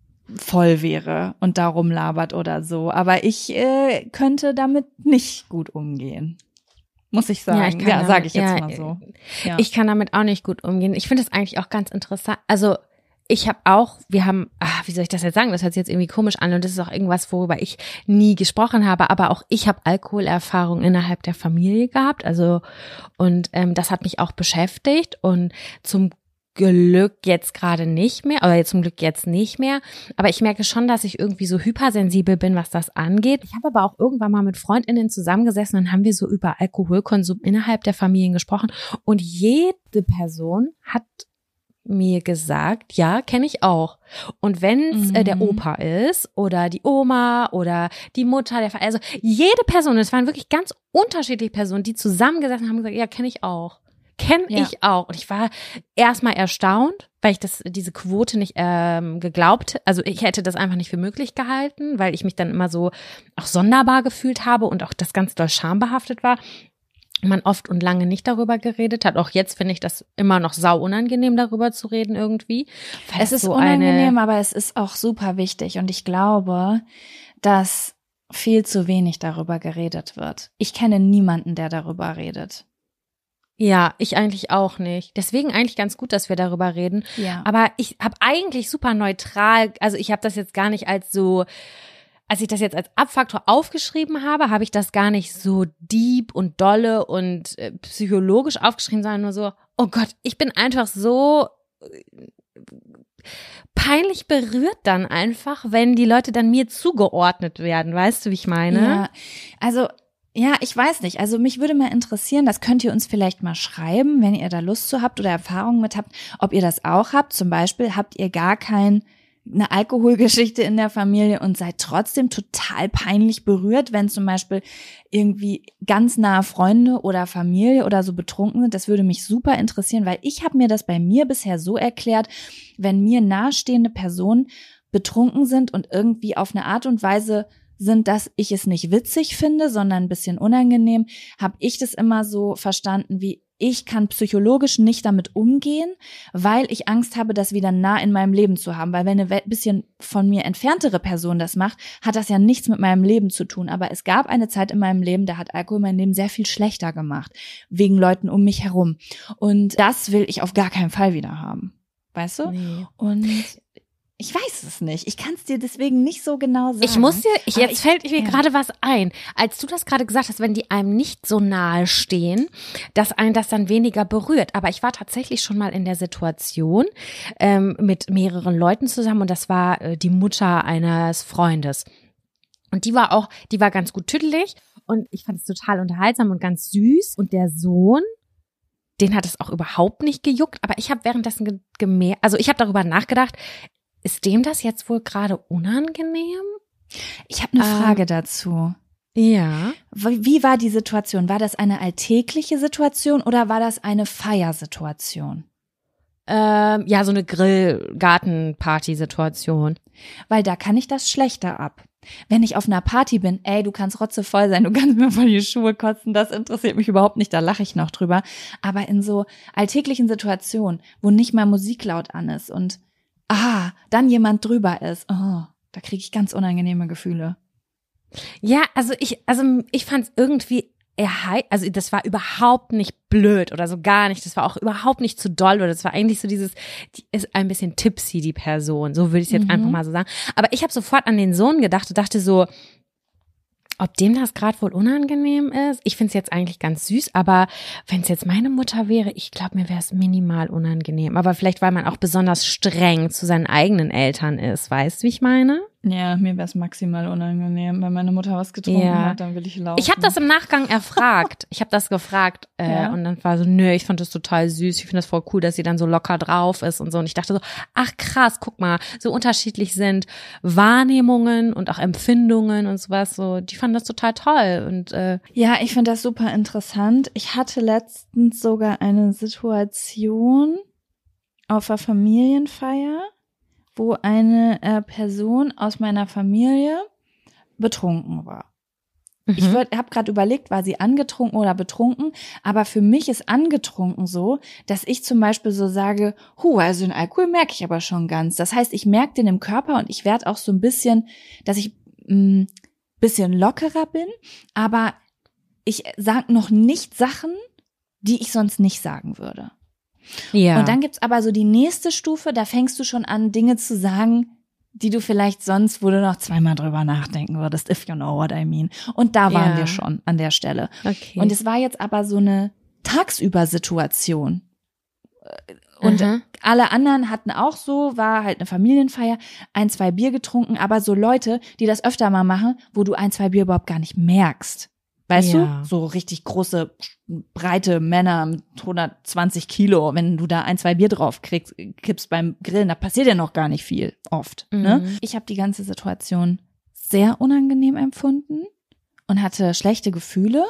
voll wäre und da rumlabert oder so. Aber ich äh, könnte damit nicht gut umgehen. Muss ich sagen. Ja, ja sage ich jetzt ja, mal so. Ja. Ich kann damit auch nicht gut umgehen. Ich finde es eigentlich auch ganz interessant. Also ich habe auch, wir haben, ach, wie soll ich das jetzt sagen? Das hört sich jetzt irgendwie komisch an und das ist auch irgendwas, worüber ich nie gesprochen habe. Aber auch ich habe Alkoholerfahrung innerhalb der Familie gehabt. Also und ähm, das hat mich auch beschäftigt und zum Glück jetzt gerade nicht mehr, oder zum Glück jetzt nicht mehr, aber ich merke schon, dass ich irgendwie so hypersensibel bin, was das angeht. Ich habe aber auch irgendwann mal mit FreundInnen zusammengesessen und haben wir so über Alkoholkonsum innerhalb der Familien gesprochen und jede Person hat mir gesagt, ja, kenne ich auch. Und wenn es mhm. äh, der Opa ist oder die Oma oder die Mutter, der Vater, also jede Person, es waren wirklich ganz unterschiedliche Personen, die zusammengesessen haben und gesagt, ja, kenne ich auch. Kenne ja. ich auch. Und ich war erstmal erstaunt, weil ich das diese Quote nicht ähm, geglaubt, also ich hätte das einfach nicht für möglich gehalten, weil ich mich dann immer so auch sonderbar gefühlt habe und auch das ganz doll schambehaftet war. Man oft und lange nicht darüber geredet hat. Auch jetzt finde ich das immer noch sau unangenehm, darüber zu reden irgendwie. Es ist so unangenehm, aber es ist auch super wichtig. Und ich glaube, dass viel zu wenig darüber geredet wird. Ich kenne niemanden, der darüber redet. Ja, ich eigentlich auch nicht. Deswegen eigentlich ganz gut, dass wir darüber reden. Ja. Aber ich habe eigentlich super neutral, also ich habe das jetzt gar nicht als so, als ich das jetzt als Abfaktor aufgeschrieben habe, habe ich das gar nicht so deep und dolle und äh, psychologisch aufgeschrieben, sondern nur so, oh Gott, ich bin einfach so peinlich berührt dann einfach, wenn die Leute dann mir zugeordnet werden. Weißt du, wie ich meine? Ja, also ja, ich weiß nicht. Also mich würde mal interessieren, das könnt ihr uns vielleicht mal schreiben, wenn ihr da Lust zu habt oder Erfahrungen mit habt, ob ihr das auch habt. Zum Beispiel habt ihr gar kein eine Alkoholgeschichte in der Familie und seid trotzdem total peinlich berührt, wenn zum Beispiel irgendwie ganz nahe Freunde oder Familie oder so betrunken sind. Das würde mich super interessieren, weil ich habe mir das bei mir bisher so erklärt, wenn mir nahestehende Personen betrunken sind und irgendwie auf eine Art und Weise sind, dass ich es nicht witzig finde, sondern ein bisschen unangenehm, habe ich das immer so verstanden, wie ich kann psychologisch nicht damit umgehen, weil ich Angst habe, das wieder nah in meinem Leben zu haben. Weil wenn eine bisschen von mir entferntere Person das macht, hat das ja nichts mit meinem Leben zu tun. Aber es gab eine Zeit in meinem Leben, da hat Alkohol mein Leben sehr viel schlechter gemacht, wegen Leuten um mich herum. Und das will ich auf gar keinen Fall wieder haben. Weißt du? Nee. Und ich weiß es nicht. Ich kann es dir deswegen nicht so genau sagen. Ich muss dir, ich, jetzt ich, fällt mir ja. gerade was ein. Als du das gerade gesagt hast, wenn die einem nicht so nahe stehen, dass einen das dann weniger berührt. Aber ich war tatsächlich schon mal in der Situation ähm, mit mehreren Leuten zusammen und das war äh, die Mutter eines Freundes. Und die war auch, die war ganz gut tüdelig und ich fand es total unterhaltsam und ganz süß. Und der Sohn, den hat es auch überhaupt nicht gejuckt. Aber ich habe währenddessen gemerkt, also ich habe darüber nachgedacht, ist dem das jetzt wohl gerade unangenehm? Ich habe eine Frage ähm, dazu. Ja. Wie war die Situation? War das eine alltägliche Situation oder war das eine Feiersituation? Ähm, ja, so eine Grill-Garten-Party-Situation. Weil da kann ich das schlechter ab. Wenn ich auf einer Party bin, ey, du kannst rotzevoll sein, du kannst mir vor die Schuhe kotzen, das interessiert mich überhaupt nicht, da lache ich noch drüber. Aber in so alltäglichen Situationen, wo nicht mal Musik laut an ist und ah, dann jemand drüber ist, oh, da kriege ich ganz unangenehme Gefühle. Ja, also ich, also ich fand es irgendwie eher, also das war überhaupt nicht blöd oder so gar nicht, das war auch überhaupt nicht zu doll oder das war eigentlich so dieses, die ist ein bisschen tipsy, die Person, so würde ich es jetzt mhm. einfach mal so sagen. Aber ich habe sofort an den Sohn gedacht und dachte so, Ob dem das gerade wohl unangenehm ist? Ich finde es jetzt eigentlich ganz süß, aber wenn es jetzt meine Mutter wäre, ich glaube, mir wäre es minimal unangenehm. Aber vielleicht, weil man auch besonders streng zu seinen eigenen Eltern ist. Weißt du, wie ich meine? Ja, mir wäre es maximal unangenehm. Wenn meine Mutter was getrunken Ja. hat, dann will ich laufen. Ich habe das im Nachgang erfragt. Ich habe das gefragt äh, Ja. und dann war so, nö, ich fand das total süß. Ich finde das voll cool, dass sie dann so locker drauf ist und so. Und ich dachte so, ach krass, guck mal, so unterschiedlich sind Wahrnehmungen und auch Empfindungen und sowas. So, die fanden das total toll. Und äh, Ja, ich finde das super interessant. Ich hatte letztens sogar eine Situation auf einer Familienfeier, wo eine äh, Person aus meiner Familie betrunken war. Ich mhm. habe gerade überlegt, war sie angetrunken oder betrunken, aber für mich ist angetrunken so, dass ich zum Beispiel so sage, hu, also den Alkohol merke ich aber schon ganz. Das heißt, ich merke den im Körper und ich werde auch so ein bisschen, dass ich ein bisschen lockerer bin, aber ich sage noch nicht Sachen, die ich sonst nicht sagen würde. ja. Und dann gibt's aber so die nächste Stufe, da fängst du schon an, Dinge zu sagen, die du vielleicht sonst, wo du noch zweimal drüber nachdenken würdest, if you know what I mean. Und da waren Ja. wir schon an der Stelle. Okay. Und es war jetzt aber so eine Tagsüber-Situation. Und Mhm. alle anderen hatten auch so, war halt eine Familienfeier, ein, zwei Bier getrunken, aber so Leute, die das öfter mal machen, wo du ein, zwei Bier überhaupt gar nicht merkst. Weißt Ja. du? So richtig große, breite Männer mit hundertzwanzig Kilo, wenn du da ein, zwei Bier drauf kriegst, kippst beim Grillen, da passiert ja noch gar nicht viel, oft. Mhm. Ne? Ich habe die ganze Situation sehr unangenehm empfunden und hatte schlechte Gefühle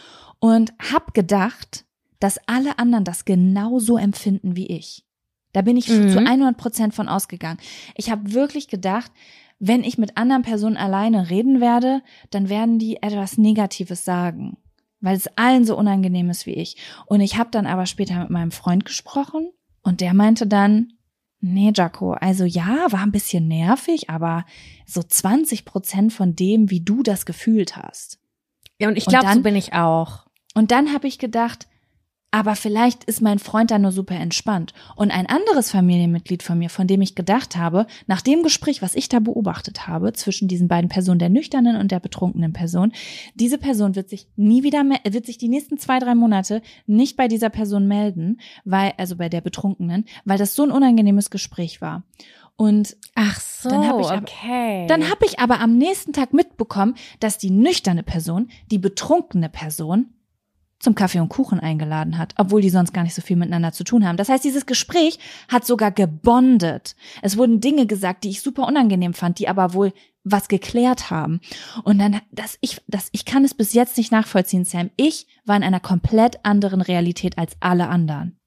und habe gedacht, dass alle anderen das genauso empfinden wie ich. Da bin ich Mhm. zu hundert Prozent von ausgegangen. Ich habe wirklich gedacht, wenn ich mit anderen Personen alleine reden werde, dann werden die etwas Negatives sagen, weil es allen so unangenehm ist wie ich. Und ich habe dann aber später mit meinem Freund gesprochen und der meinte dann, nee, Jaco, also ja, war ein bisschen nervig, aber so zwanzig Prozent von dem, wie du das gefühlt hast. Ja, und ich Und glaube, so dann- bin ich auch. Und dann habe ich gedacht, aber vielleicht ist mein Freund da nur super entspannt. Und ein anderes Familienmitglied von mir, von dem ich gedacht habe, nach dem Gespräch, was ich da beobachtet habe, zwischen diesen beiden Personen, der nüchternen und der betrunkenen Person, diese Person wird sich nie wieder, me- wird sich die nächsten zwei, drei Monate nicht bei dieser Person melden, weil, also bei der Betrunkenen, weil das so ein unangenehmes Gespräch war. Und Ach so, Dann hab ich aber- okay. dann habe ich aber am nächsten Tag mitbekommen, dass die nüchterne Person die betrunkene Person zum Kaffee und Kuchen eingeladen hat, obwohl die sonst gar nicht so viel miteinander zu tun haben. Das heißt, dieses Gespräch hat sogar gebondet. Es wurden Dinge gesagt, die ich super unangenehm fand, die aber wohl was geklärt haben. Und dann, dass ich, dass ich kann es bis jetzt nicht nachvollziehen, Sam. Ich war in einer komplett anderen Realität als alle anderen.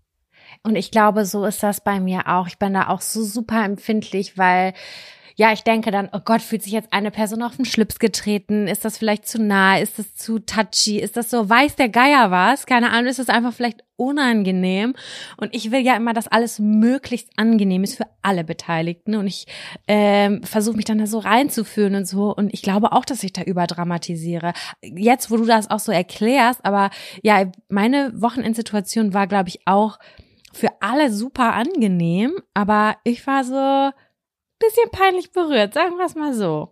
Und ich glaube, so ist das bei mir auch. Ich bin da auch so super empfindlich, weil ja, ich denke dann, oh Gott, fühlt sich jetzt eine Person auf den Schlips getreten? Ist das vielleicht zu nah? Ist das zu touchy? Ist das so, weiß der Geier was? Keine Ahnung, ist das einfach vielleicht unangenehm? Und ich will ja immer, dass alles möglichst angenehm ist für alle Beteiligten. Und ich ähm, versuche mich dann da so reinzufühlen und so. Und ich glaube auch, dass ich da überdramatisiere. Jetzt, wo du das auch so erklärst, aber ja, meine Wochenendsituation war, glaube ich, auch für alle super angenehm. Aber ich war so bisschen peinlich berührt, sagen wir es mal so.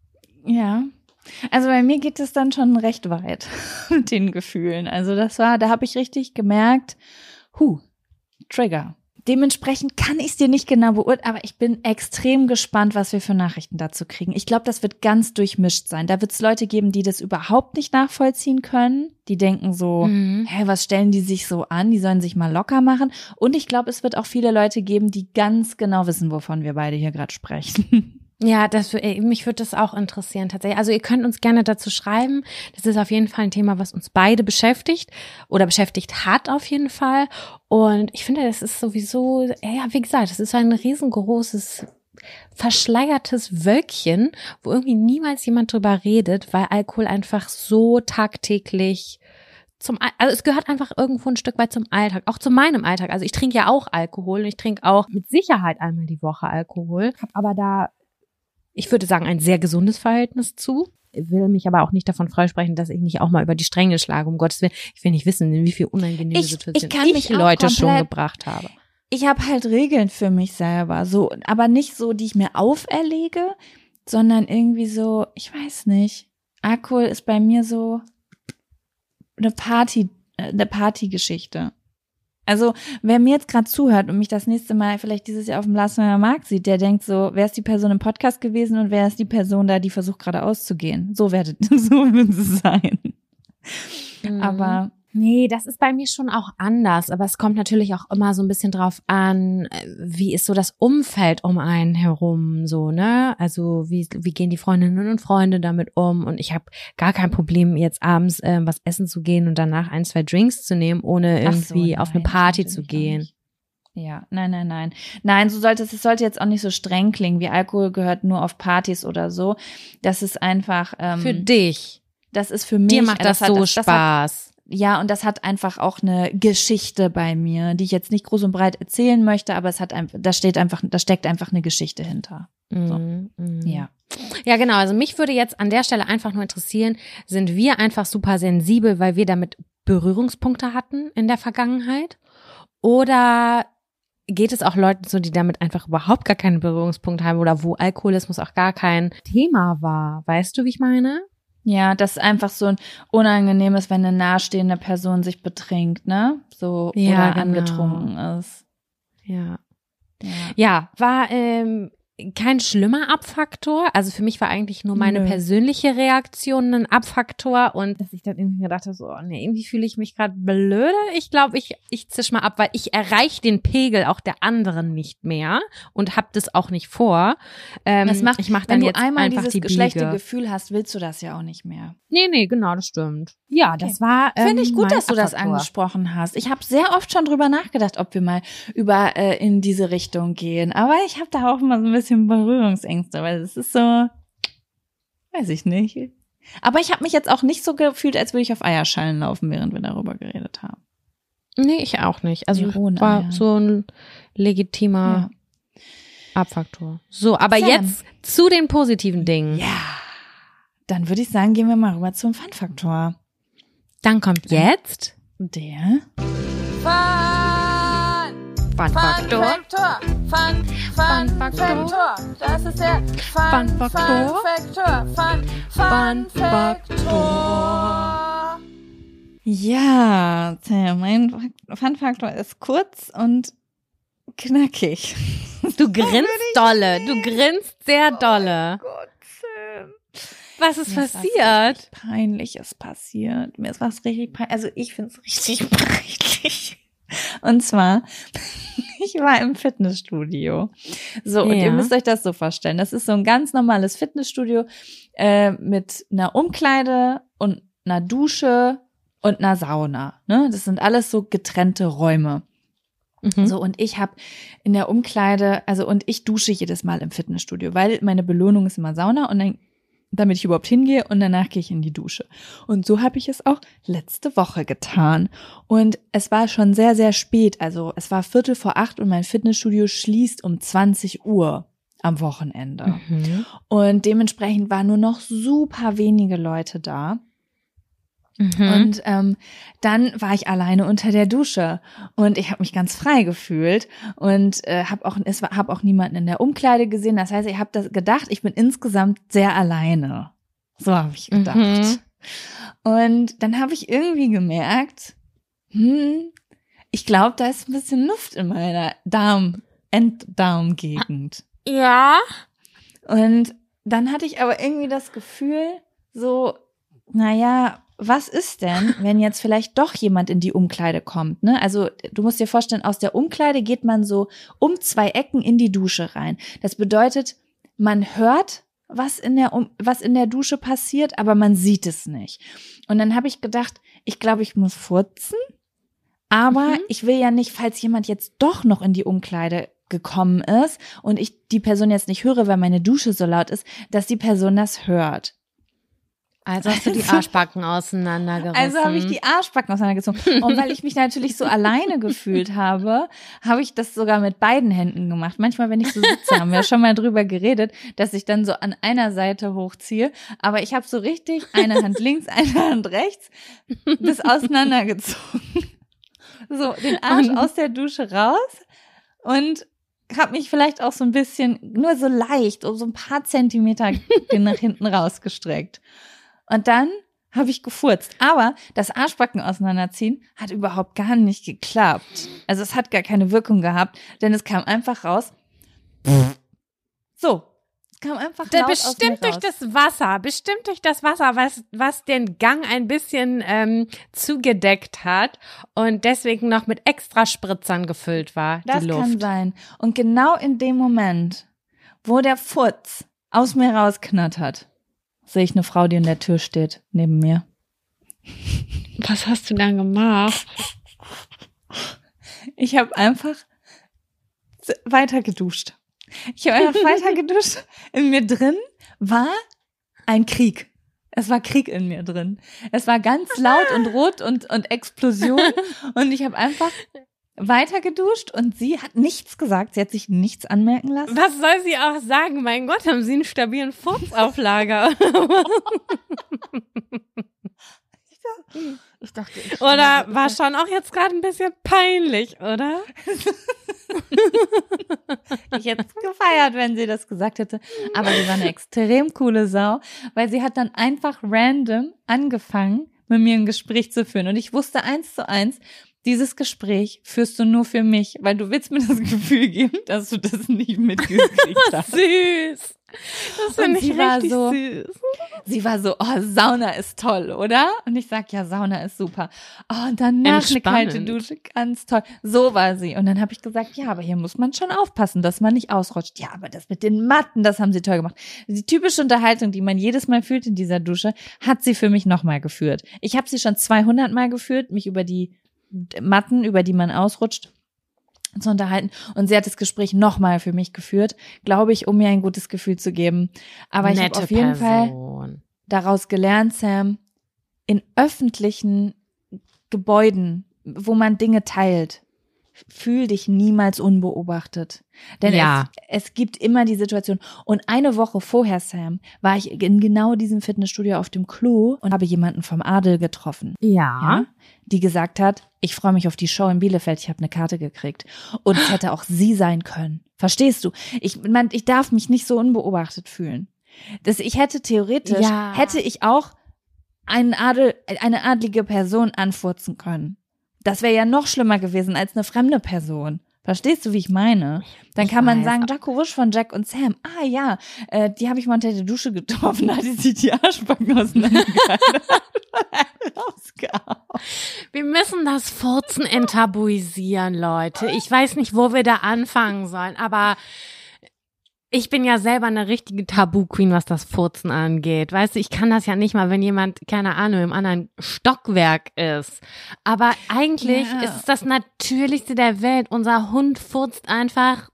Ja, also bei mir geht es dann schon recht weit mit den Gefühlen. Also das war, da habe ich richtig gemerkt, hu, Trigger. Dementsprechend kann ich es dir nicht genau beurteilen, aber ich bin extrem gespannt, was wir für Nachrichten dazu kriegen. Ich glaube, das wird ganz durchmischt sein. Da wird es Leute geben, die das überhaupt nicht nachvollziehen können. Die denken so, Mhm. hä, was stellen die sich so an? Die sollen sich mal locker machen. Und ich glaube, es wird auch viele Leute geben, die ganz genau wissen, wovon wir beide hier gerade sprechen. Ja, das, mich würde das auch interessieren tatsächlich. Also ihr könnt uns gerne dazu schreiben. Das ist auf jeden Fall ein Thema, was uns beide beschäftigt oder beschäftigt hat auf jeden Fall. Und ich finde, das ist sowieso, ja, wie gesagt, das ist ein riesengroßes, verschleiertes Wölkchen, wo irgendwie niemals jemand drüber redet, weil Alkohol einfach so tagtäglich zum, also es gehört einfach irgendwo ein Stück weit zum Alltag, auch zu meinem Alltag. Also ich trinke ja auch Alkohol und ich trinke auch mit Sicherheit einmal die Woche Alkohol, habe aber da, ich würde sagen, ein sehr gesundes Verhältnis zu. Ich will mich aber auch nicht davon freisprechen, dass ich nicht auch mal über die Stränge schlage, um Gottes Willen. Ich will nicht wissen, in wie viel unangenehme Ich- Situationen ich kann ich mich auch Leute schon komplett- gebracht habe. Ich habe halt Regeln für mich selber, so, aber nicht so, die ich mir auferlege, sondern irgendwie so, ich weiß nicht. Alkohol ist bei mir so eine Party, eine Partygeschichte. Also, wer mir jetzt gerade zuhört und mich das nächste Mal vielleicht dieses Jahr auf dem Larsener Markt sieht, der denkt so, wer ist die Person im Podcast gewesen und wer ist die Person da, die versucht gerade auszugehen? So werdet, so wird es sein. Mhm. Aber nee, das ist bei mir schon auch anders, aber es kommt natürlich auch immer so ein bisschen drauf an, wie ist so das Umfeld um einen herum, so, ne? Also wie wie gehen die Freundinnen und Freunde damit um? Und ich habe gar kein Problem, jetzt abends äh, was essen zu gehen und danach ein, zwei Drinks zu nehmen, ohne irgendwie so, nein, auf eine Party zu gehen. Ja, nein, nein, nein. Nein, so sollte es, es sollte jetzt auch nicht so streng klingen, wie Alkohol gehört nur auf Partys oder so. Das ist einfach ähm, für dich. Das ist für mich. Dir macht das, das so hat, das, Spaß. Das hat, ja, und das hat einfach auch eine Geschichte bei mir, die ich jetzt nicht groß und breit erzählen möchte, aber es hat einfach, da steht einfach, da steckt einfach eine Geschichte hinter. So. Mm, mm. Ja. Ja, genau. Also mich würde jetzt an der Stelle einfach nur interessieren, sind wir einfach super sensibel, weil wir damit Berührungspunkte hatten in der Vergangenheit? Oder geht es auch Leuten so, die damit einfach überhaupt gar keinen Berührungspunkt haben oder wo Alkoholismus auch gar kein Thema war? Weißt du, wie ich meine? Ja, das ist einfach so ein unangenehmes, wenn eine nahestehende Person sich betrinkt, ne? So, ja, oder genau. angetrunken ist. Ja. Ja, ja war ähm, kein schlimmer Abfaktor. Also für mich war eigentlich nur meine Nö. persönliche Reaktion ein Abfaktor und dass ich dann irgendwie gedacht habe, so, oh, nee, irgendwie fühle ich mich gerade blöde. Ich glaube, ich ich zisch mal ab, weil ich erreiche den Pegel auch der anderen nicht mehr und habe das auch nicht vor. Ähm, das macht, ich mach dann wenn jetzt du einmal einfach dieses die schlechte Biege. Gefühl hast, willst du das ja auch nicht mehr. Nee, nee, genau, das stimmt. Ja, das war ähm, Finde ich gut, mein dass du das Abfaktor. angesprochen hast. Ich habe sehr oft schon drüber nachgedacht, ob wir mal über äh, in diese Richtung gehen. Aber ich habe da auch immer so ein bisschen Berührungsängste, weil es ist so, weiß ich nicht. Aber ich habe mich jetzt auch nicht so gefühlt, als würde ich auf Eierschalen laufen, während wir darüber geredet haben. Nee, ich auch nicht. Also Die rohen war Eier. so ein legitimer Ja. Abfaktor. So, aber Sam. jetzt zu den positiven Dingen. Ja. Dann würde ich sagen, gehen wir mal rüber zum Fun-Faktor. Dann kommt jetzt Der Fun! Fun-Faktor. Fun-Faktor! Fun, Fun, Fun-Faktor. Faktor. Das ist der Fun, Fun-Faktor. Fun-Faktor. Fun, Fun-Faktor. Ja, Sam, mein Fun-Faktor ist kurz und knackig. Du grinst dolle. Du grinst sehr dolle. Oh Gott, Sam. Was ist Mir ist passiert? was richtig Peinliches passiert. Mir ist was richtig peinlich. Also ich finde es richtig peinlich. Und zwar, ich war im Fitnessstudio. So, und Ja. ihr müsst euch das so vorstellen. Das ist so ein ganz normales Fitnessstudio äh, mit einer Umkleide und einer Dusche und einer Sauna. Ne? Das sind alles so getrennte Räume. Mhm. So, und ich habe in der Umkleide, also und ich dusche jedes Mal im Fitnessstudio, weil meine Belohnung ist immer Sauna und dann, damit ich überhaupt hingehe und danach gehe ich in die Dusche. Und so habe ich es auch letzte Woche getan. Und es war schon sehr, sehr spät, also es war Viertel vor acht und mein Fitnessstudio schließt um zwanzig Uhr am Wochenende. Mhm. Und dementsprechend waren nur noch super wenige Leute da. Mhm. Und ähm, dann war ich alleine unter der Dusche und ich habe mich ganz frei gefühlt und äh, habe auch es habe auch niemanden in der Umkleide gesehen. Das heißt, ich habe das gedacht, ich bin insgesamt sehr alleine. So habe ich gedacht. Mhm. Und dann habe ich irgendwie gemerkt, hm, ich glaube, da ist ein bisschen Luft in meiner Darm Enddarmgegend. Ja. Und dann hatte ich aber irgendwie das Gefühl, so, naja, was ist denn, wenn jetzt vielleicht doch jemand in die Umkleide kommt, ne? Also du musst dir vorstellen, aus der Umkleide geht man so um zwei Ecken in die Dusche rein. Das bedeutet, man hört, was in der um was in der Dusche passiert, aber man sieht es nicht. Und dann habe ich gedacht, ich glaube, ich muss furzen, aber Mhm. ich will ja nicht, falls jemand jetzt doch noch in die Umkleide gekommen ist und ich die Person jetzt nicht höre, weil meine Dusche so laut ist, dass die Person das hört. Also hast du die Also- Arschbacken auseinandergerissen. Also habe ich die Arschbacken auseinandergezogen. Und weil ich mich natürlich so alleine gefühlt habe, habe ich das sogar mit beiden Händen gemacht. Manchmal, wenn ich so sitze, haben wir ja schon mal drüber geredet, dass ich dann so an einer Seite hochziehe. Aber ich habe so richtig eine Hand links, eine Hand rechts, das auseinandergezogen. So, den Arsch Und- aus der Dusche raus und habe mich vielleicht auch so ein bisschen, nur so leicht, um so ein paar Zentimeter nach hinten rausgestreckt. Und dann habe ich gefurzt. Aber das Arschbacken auseinanderziehen hat überhaupt gar nicht geklappt. Also es hat gar keine Wirkung gehabt, denn es kam einfach raus. So, es kam einfach Da laut aus mir bestimmt durch raus. das Wasser, bestimmt durch das Wasser, was, was den Gang ein bisschen ähm, zugedeckt hat und deswegen noch mit extra Spritzern gefüllt war, Das die Luft. kann sein. Und genau in dem Moment, wo der Furz aus mir rausknattert, sehe ich eine Frau, die in der Tür steht, neben mir. Was hast du dann gemacht? Ich habe einfach weiter geduscht. Ich habe einfach weiter geduscht. In mir drin war ein Krieg. Es war Krieg in mir drin. Es war ganz laut und rot und, und Explosion. Und ich habe einfach weiter geduscht und sie hat nichts gesagt. Sie hat sich nichts anmerken lassen. Was soll sie auch sagen? Mein Gott, haben sie einen stabilen Furz auf Lager? Ich dachte, ich Oder war schon auch jetzt gerade ein bisschen peinlich, oder? ich hätte es gefeiert, wenn sie das gesagt hätte. Aber sie war eine extrem coole Sau, weil sie hat dann einfach random angefangen, mit mir ein Gespräch zu führen. Und ich wusste eins zu eins, dieses Gespräch führst du nur für mich, weil du willst mir das Gefühl geben, dass du das nicht mitgekriegt hast. Süß. Das finde ich sie war richtig so- süß. Sie war so, oh, Sauna ist toll, oder? Und ich sag, ja, Sauna ist super. Oh, und danach eine kalte Entspannend. Dusche, ganz toll. So war sie. Und dann habe ich gesagt, ja, aber hier muss man schon aufpassen, dass man nicht ausrutscht. Ja, aber das mit den Matten, das haben sie toll gemacht. Die typische Unterhaltung, die man jedes Mal fühlt in dieser Dusche, hat sie für mich nochmal geführt. Ich habe sie schon zweihundert Mal geführt, mich über die Matten, über die man ausrutscht, zu unterhalten. Und sie hat das Gespräch nochmal für mich geführt, glaube ich, um mir ein gutes Gefühl zu geben. Aber ich habe Nette auf jeden Fall Person. daraus gelernt, Sam, in öffentlichen Gebäuden, wo man Dinge teilt, fühl dich niemals unbeobachtet. Denn Ja. es, es gibt immer die Situation. Und eine Woche vorher, Sam, war ich in genau diesem Fitnessstudio auf dem Klo und habe jemanden vom Adel getroffen. Ja. Ja, die gesagt hat, ich freue mich auf die Show in Bielefeld, ich habe eine Karte gekriegt. Und es hätte auch sie sein können. Verstehst du? Ich, man, ich darf mich nicht so unbeobachtet fühlen. Das, ich hätte theoretisch, Ja. hätte ich auch einen Adel, eine adlige Person anfurzen können. Das wäre ja noch schlimmer gewesen als eine fremde Person. Verstehst du, wie ich meine? Dann Ich kann man weiß. sagen, Jacko Wusch von Jack und Sam. Ah ja, äh, die habe ich mal unter der Dusche getroffen, da hat die sich die Arschbacken auseinandergehalten. Rausgehauen. Wir müssen das Furzen enttabuisieren, Leute. Ich weiß nicht, wo wir da anfangen sollen, aber ich bin ja selber eine richtige Tabu-Queen, was das Furzen angeht. Weißt du, ich kann das ja nicht mal, wenn jemand, keine Ahnung, im anderen Stockwerk ist. Aber eigentlich Ja. ist es das Natürlichste der Welt. Unser Hund furzt einfach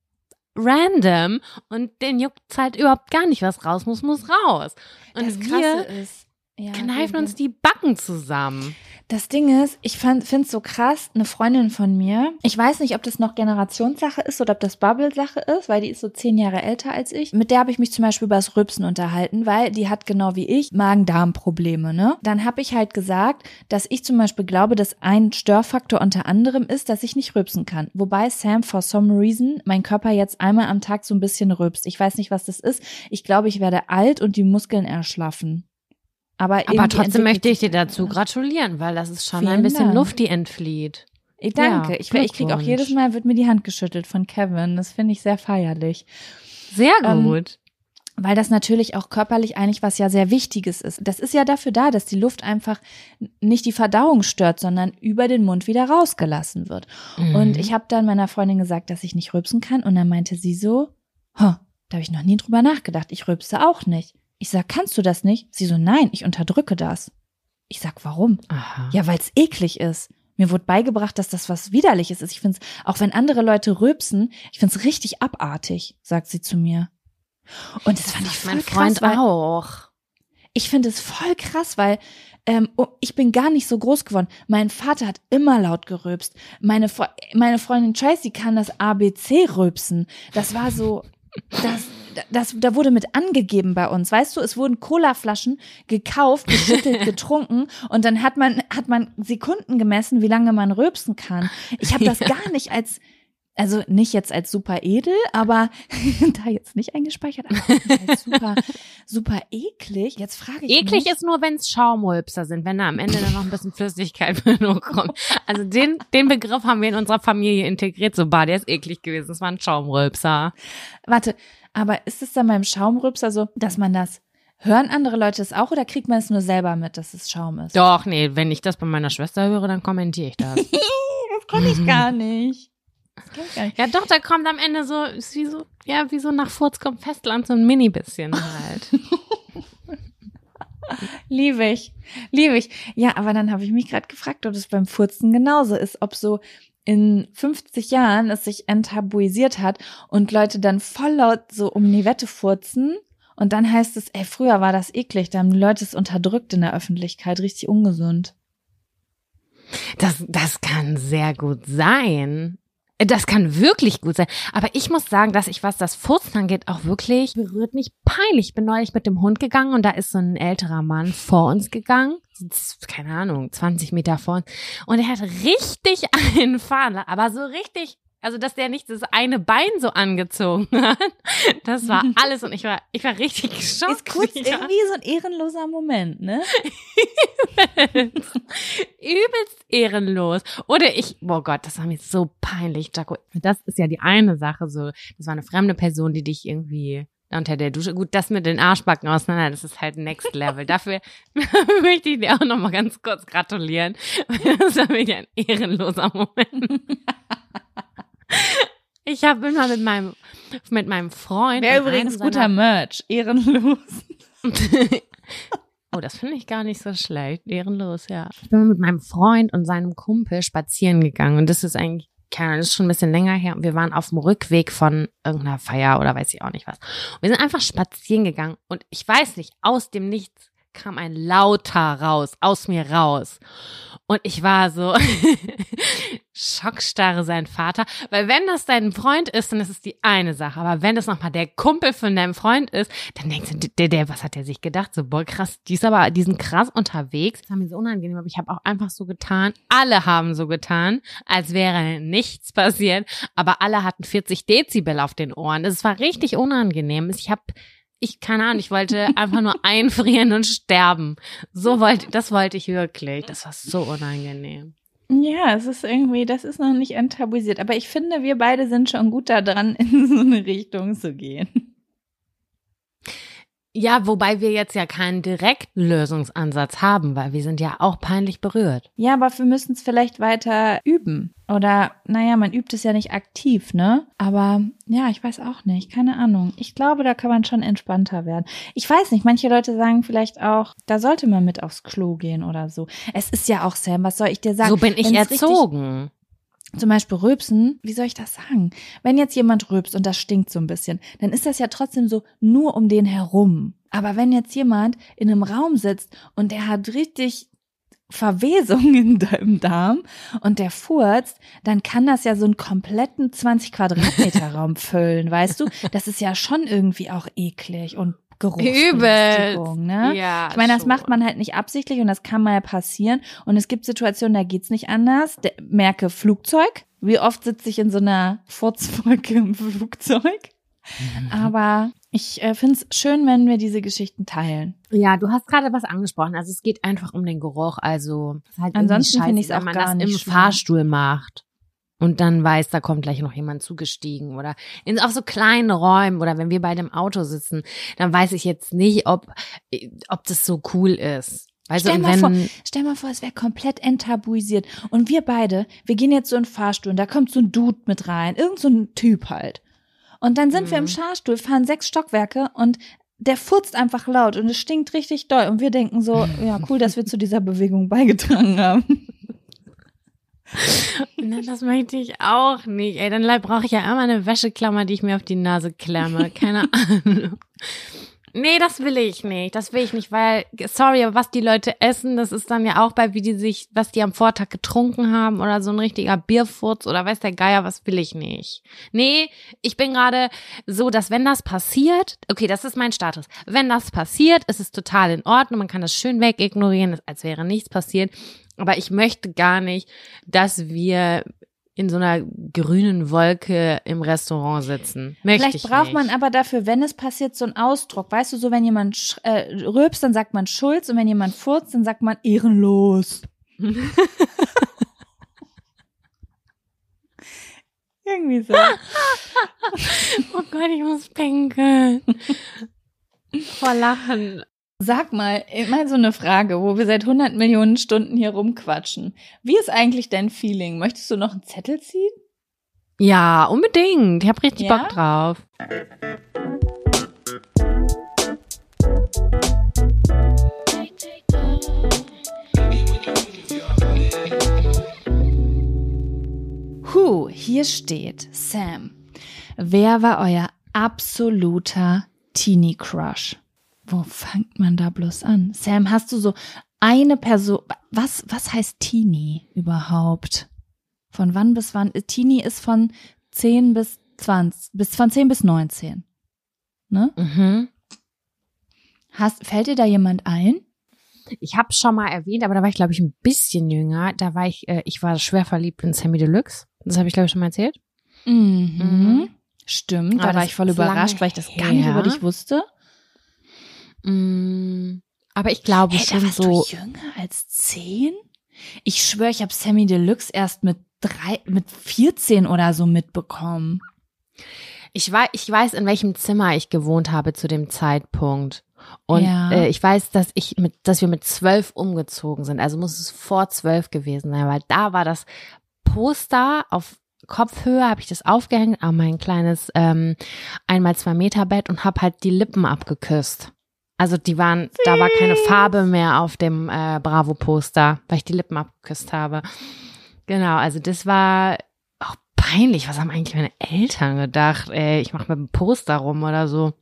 random und den juckt's halt überhaupt gar nicht, was raus muss, muss raus. Und Das wir Krasse ist, ja, kneifen wir- uns die Backen zusammen. Das Ding ist, ich finde es so krass, eine Freundin von mir, ich weiß nicht, ob das noch Generationssache ist oder ob das Bubble-Sache ist, weil die ist so zehn Jahre älter als ich. Mit der habe ich mich zum Beispiel über das Rülpsen unterhalten, weil die hat genau wie ich Magen-Darm-Probleme, ne? Dann habe ich halt gesagt, dass ich zum Beispiel glaube, dass ein Störfaktor unter anderem ist, dass ich nicht rülpsen kann. Wobei Sam, for some reason, mein Körper jetzt einmal am Tag so ein bisschen rülpst. Ich weiß nicht, was das ist. Ich glaube, ich werde alt und die Muskeln erschlaffen. Aber, Aber irgendwie trotzdem entwickelt möchte ich sich dir dazu das. gratulieren, weil das ist schon Vielen ein bisschen Dank. Luft, die entflieht. Ich danke. Ja, ich ich kriege auch Glückwunsch. jedes Mal, wird mir die Hand geschüttelt von Kevin. Das finde ich sehr feierlich. Sehr Ähm, gut. Weil das natürlich auch körperlich eigentlich was ja sehr Wichtiges ist. Das ist ja dafür da, dass die Luft einfach nicht die Verdauung stört, sondern über den Mund wieder rausgelassen wird. Mhm. Und ich habe dann meiner Freundin gesagt, dass ich nicht rülpsen kann. Und dann meinte sie so, huh, da habe ich noch nie drüber nachgedacht. Ich rülpse auch nicht. Ich sag, kannst du das nicht? Sie so, nein, ich unterdrücke das. Ich sag, warum? Aha. Ja, weil es eklig ist. Mir wurde beigebracht, dass das was Widerliches ist. Ich finde es, auch wenn andere Leute rülpsen, ich finde es richtig abartig, sagt sie zu mir. Und das, fand ich sagt voll mein krass, Freund weil auch. ich finde es voll krass, weil ähm, oh, ich bin gar nicht so groß geworden. Mein Vater hat immer laut gerülpst. Meine, Fre- meine Freundin Tracy kann das A B C rülpsen. Das war so, das, das, da wurde mit angegeben bei uns. Weißt du, es wurden Colaflaschen gekauft, geschüttelt, getrunken und dann hat man, hat man Sekunden gemessen, wie lange man rülpsen kann. Ich habe das Ja. gar nicht als Also nicht jetzt als super edel, aber da jetzt nicht eingespeichert, aber als super, super eklig. Jetzt frage ich Eklig mich. ist nur, wenn es Schaumrülpser sind, wenn da am Ende dann noch ein bisschen Flüssigkeit kommt. Also den, den Begriff haben wir in unserer Familie integriert. So, bah, der ist eklig gewesen. Das war ein Schaumrülpser. Warte, aber ist es dann beim Schaumrülpser so, dass man das, hören andere Leute es auch oder kriegt man es nur selber mit, dass es Schaum ist? Doch, nee, wenn ich das bei meiner Schwester höre, dann kommentiere ich das. Das kann ich gar nicht. Das kann ich gar nicht. Ja doch, da kommt am Ende so, ist wie so, ja, wie so nach Furz kommt Festland, so ein Mini-bisschen halt. Liebe ich, liebe ich. Ja, aber dann habe ich mich gerade gefragt, ob es beim Furzen genauso ist, ob so in fünfzig Jahren es sich enttabuisiert hat und Leute dann voll laut so um die Wette furzen und dann heißt es, ey, früher war das eklig, da haben die Leute es unterdrückt in der Öffentlichkeit, richtig ungesund. Das, das kann sehr gut sein. Das kann wirklich gut sein. Aber ich muss sagen, dass ich, was das Furzen angeht, auch wirklich berührt mich peinlich. Ich bin neulich mit dem Hund gegangen und da ist so ein älterer Mann vor uns gegangen. Keine Ahnung, zwanzig Meter vor uns. Und er hat richtig einen Fahner, aber so richtig, also dass der nicht das eine Bein so angezogen hat. Das war alles und ich war, ich war richtig geschockt. Ist kurz irgendwie so ein ehrenloser Moment, ne? Übelst ehrenlos. Oder ich, oh Gott, das war mir so peinlich, Jaco. Das ist ja die eine Sache so. Das war eine fremde Person, die dich irgendwie unter der Dusche, gut, das mit den Arschbacken auseinander, das ist halt Next Level. Dafür möchte ich dir auch noch mal ganz kurz gratulieren. Das war wirklich ein ehrenloser Moment. Ich habe immer mit meinem mit meinem Freund. Wäre übrigens guter Merch, ehrenlos. Oh, das finde ich gar nicht so schlecht. Ehrenlos, ja. Ich bin mit meinem Freund und seinem Kumpel spazieren gegangen und das ist eigentlich, keine Ahnung, das ist schon ein bisschen länger her und wir waren auf dem Rückweg von irgendeiner Feier oder weiß ich auch nicht was. Und wir sind einfach spazieren gegangen und ich weiß nicht, aus dem Nichts kam ein Lauter raus, aus mir raus. Und ich war so schockstarre sein Vater, weil wenn das dein Freund ist, dann ist es die eine Sache, aber wenn das nochmal der Kumpel von deinem Freund ist, dann denkst du, der, der, was hat der sich gedacht? So, boah, krass, die ist aber, die sind krass unterwegs. Das war mir so unangenehm, aber ich habe auch einfach so getan, alle haben so getan, als wäre nichts passiert, aber alle hatten vierzig Dezibel auf den Ohren. Das war richtig unangenehm. Ich habe Ich, keine Ahnung, ich wollte einfach nur einfrieren und sterben. So wollte, das wollte ich wirklich. Das war so unangenehm. Ja, es ist irgendwie, das ist noch nicht enttabuisiert. Aber ich finde, wir beide sind schon gut daran, in so eine Richtung zu gehen. Ja, wobei wir jetzt ja keinen direkten Lösungsansatz haben, weil wir sind ja auch peinlich berührt. Ja, aber wir müssen es vielleicht weiter üben. Oder, naja, man übt es ja nicht aktiv, ne? Aber ja, ich weiß auch nicht, keine Ahnung. Ich glaube, da kann man schon entspannter werden. Ich weiß nicht, manche Leute sagen vielleicht auch, da sollte man mit aufs Klo gehen oder so. Es ist ja auch, Sam, was soll ich dir sagen? So bin ich Wenn's erzogen. Zum Beispiel Rülpsen, wie soll ich das sagen? Wenn jetzt jemand rülpst und das stinkt so ein bisschen, dann ist das ja trotzdem so nur um den herum. Aber wenn jetzt jemand in einem Raum sitzt und der hat richtig Verwesung in deinem Darm und der furzt, dann kann das ja so einen kompletten zwanzig Quadratmeter Raum füllen, weißt du? Das ist ja schon irgendwie auch eklig und Geruchsbelästigung, ne? Ja, ich meine, das schon. macht man halt nicht absichtlich und das kann mal passieren. Und es gibt Situationen, da geht's nicht anders. Der, merke Flugzeug. Wie oft sitze ich in so einer Furzwolke im Flugzeug? Mhm. Aber ich äh, finde es schön, wenn wir diese Geschichten teilen. Ja, du hast gerade was angesprochen. Also es geht einfach um den Geruch. Also es ist halt Ansonsten irgendwie finde ich's scheiße, auch wenn man gar das nicht im schlimm. Fahrstuhl macht. Und dann weiß, da kommt gleich noch jemand zugestiegen oder in auf so kleinen Räumen oder wenn wir beide im Auto sitzen, dann weiß ich jetzt nicht, ob ob das so cool ist. Also Stell und mal, wenn vor, stell mal vor, es wäre komplett enttabuisiert. Und wir beide, wir gehen jetzt so in den Fahrstuhl und da kommt so ein Dude mit rein, irgend so ein Typ halt. Und dann sind Mhm. wir im Fahrstuhl, fahren sechs Stockwerke und der furzt einfach laut und es stinkt richtig doll. Und wir denken so, ja cool, dass wir zu dieser Bewegung beigetragen haben. Nein, das möchte ich auch nicht. Ey, dann brauche ich ja immer eine Wäscheklammer, die ich mir auf die Nase klemme. Keine Ahnung. Nee, das will ich nicht. Das will ich nicht, weil, sorry, aber was die Leute essen, das ist dann ja auch bei, wie die sich, was die am Vortag getrunken haben oder so ein richtiger Bierfurz oder weiß der Geier, was will ich nicht. Nee, ich bin gerade so, dass wenn das passiert, okay, das ist mein Status. Wenn das passiert, ist es total in Ordnung, man kann das schön wegignorieren, als wäre nichts passiert. Aber ich möchte gar nicht, dass wir in so einer grünen Wolke im Restaurant sitzen. Möchte Vielleicht ich braucht nicht. man aber dafür, wenn es passiert, so einen Ausdruck. Weißt du, so wenn jemand sch- äh, rülpst, dann sagt man Schulz und wenn jemand furzt, dann sagt man ehrenlos. Irgendwie so. Oh Gott, ich muss pinkeln. Vor Lachen. Sag mal, mal so eine Frage, wo wir seit hundert Millionen Stunden hier rumquatschen. Wie ist eigentlich dein Feeling? Möchtest du noch einen Zettel ziehen? Ja, unbedingt. Ich habe richtig Ja? Bock drauf. Huh, hier steht, Sam, wer war euer absoluter Teenie-Crush? Wo fängt man da bloß an? Sam, hast du so eine Person, was, was heißt Teenie überhaupt? Von wann bis wann? Teenie ist von zehn bis zwanzig, bis von zehn bis neunzehn. Ne? Mhm. Hast, fällt dir da jemand ein? Ich habe schon mal erwähnt, aber da war ich, glaube ich, ein bisschen jünger. Da war ich, äh, ich war schwer verliebt in Sammy Deluxe. Das habe ich, glaube ich, schon mal erzählt. Mhm. Mhm. Stimmt, Aber da war das ich voll ist lange überrascht, weil ich das gar nicht her. über dich wusste. Mm, aber ich glaube Hey, da schon warst so. du jünger als zehn? Ich schwöre, ich habe Sammy Deluxe erst mit drei, mit vierzehn oder so mitbekommen. Ich weiß, ich weiß, in welchem Zimmer ich gewohnt habe zu dem Zeitpunkt. Und Ja. äh, ich weiß, dass ich mit, dass wir mit zwölf umgezogen sind. Also muss es vor zwölf gewesen sein, weil da war das Poster auf Kopfhöhe, habe ich das aufgehängt an mein kleines ähm, einmal zwei Meter Bett und habe halt die Lippen abgeküsst. Also die waren, Süß. Da war keine Farbe mehr auf dem äh, Bravo-Poster, weil ich die Lippen abgeküsst habe. Genau, also das war auch peinlich. Was haben eigentlich meine Eltern gedacht? Ey, ich mache mit dem Poster rum oder so.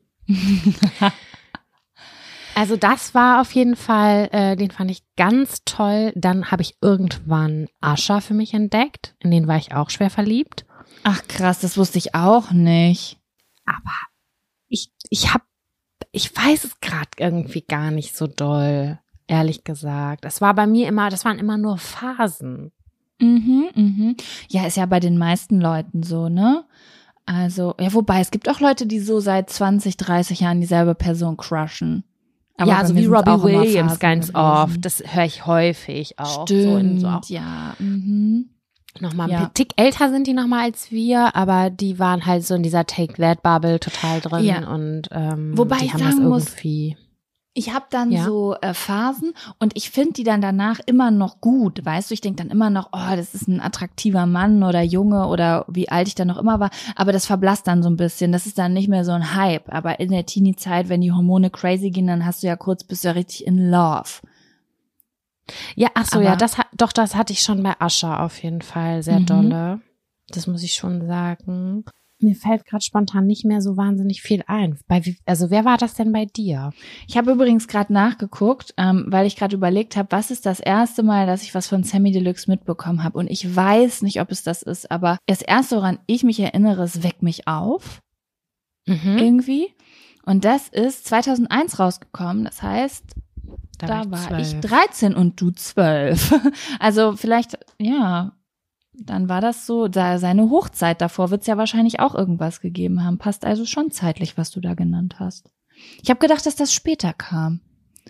Also das war auf jeden Fall, äh, den fand ich ganz toll. Dann habe ich irgendwann Ascha für mich entdeckt. In den war ich auch schwer verliebt. Ach krass, das wusste ich auch nicht. Aber ich, ich hab, ich weiß es gerade irgendwie gar nicht so doll, ehrlich gesagt. Es war bei mir immer, das waren immer nur Phasen. Mhm, mhm. Ja, ist ja bei den meisten Leuten so, ne? Also, ja, wobei, es gibt auch Leute, die so seit zwanzig, dreißig Jahren dieselbe Person crushen. Aber ja, bei so mir wie sind's Robbie auch immer Williams Phasen ganz gewesen. oft. Das höre ich häufig auch. Stimmt, So in, so auch ja. Mhm. nochmal Ja. ein Tick älter sind die nochmal als wir, aber die waren halt so in dieser Take-That-Bubble total drin Ja. und ähm, Wobei die ich haben das sagen muss, irgendwie. Ich habe dann Ja. so äh, Phasen und ich finde die dann danach immer noch gut, weißt du, ich denke dann immer noch, oh, das ist ein attraktiver Mann oder Junge oder wie alt ich dann noch immer war, aber das verblasst dann so ein bisschen, das ist dann nicht mehr so ein Hype, aber in der Teenie-Zeit, wenn die Hormone crazy gehen, dann hast du ja kurz, bist du ja richtig in love. Ja, ach so, Aber- ja, das hat, doch, das hatte ich schon bei Ascha auf jeden Fall sehr Mhm. dolle. Das muss ich schon sagen. Mir fällt gerade spontan nicht mehr so wahnsinnig viel ein. Bei wie, also wer war das denn bei dir? Ich habe übrigens gerade nachgeguckt, ähm, weil ich gerade überlegt habe, was ist das erste Mal, dass ich was von Sammy Deluxe mitbekommen habe. Und ich weiß nicht, ob es das ist, aber das erste, woran ich mich erinnere, ist Weck mich auf. Mhm. Irgendwie. Und das ist zweitausendeins rausgekommen. Das heißt, da, Da war war ich ich zwölf. dreizehn und du zwölf. Also vielleicht, ja, dann war das so, da seine Hochzeit. Davor wird es ja wahrscheinlich auch irgendwas gegeben haben. Passt also schon zeitlich, was du da genannt hast. Ich habe gedacht, dass das später kam.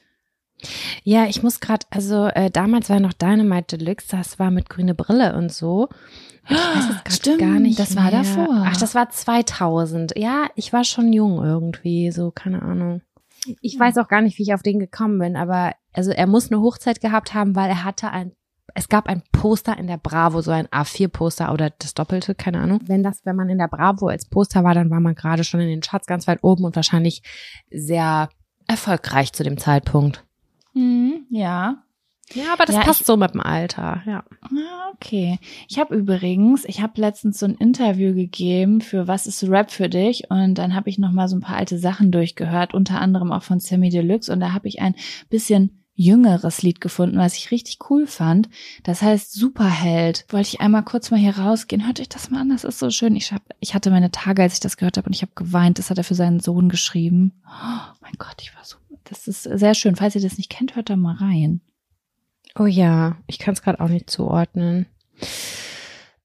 Ja, ich muss gerade, also äh, damals war noch Dynamite Deluxe, das war mit grüne Brille und so. Ich weiß es gerade Stimmt, gar nicht das war mehr. davor. Ach, das war zweitausend. Ja, ich war schon jung irgendwie, so, keine Ahnung. Ich weiß auch gar nicht, wie ich auf den gekommen bin, aber also er muss eine Hochzeit gehabt haben, weil er hatte ein, es gab ein Poster in der Bravo, so ein A vier Poster oder das Doppelte, keine Ahnung. Wenn das, wenn man in der Bravo als Poster war, dann war man gerade schon in den Charts ganz weit oben und wahrscheinlich sehr erfolgreich zu dem Zeitpunkt. Hm, ja. Ja, aber das Ja, passt ich- so mit dem Alter, ja. Ah, okay. Ich habe übrigens, ich habe letztens so ein Interview gegeben für Was ist Rap für dich? Und dann habe ich noch mal so ein paar alte Sachen durchgehört, unter anderem auch von Sammy Deluxe. Und da habe ich ein bisschen jüngeres Lied gefunden, was ich richtig cool fand. Das heißt Superheld. Wollte ich einmal kurz mal hier rausgehen. Hört euch das mal an, das ist so schön. Ich, hab, ich hatte meine Tage, als ich das gehört habe und ich habe geweint. Das hat er für seinen Sohn geschrieben. Oh mein Gott, ich war so, das ist sehr schön. Falls ihr das nicht kennt, hört da mal rein. Oh ja, ich kann es gerade auch nicht zuordnen.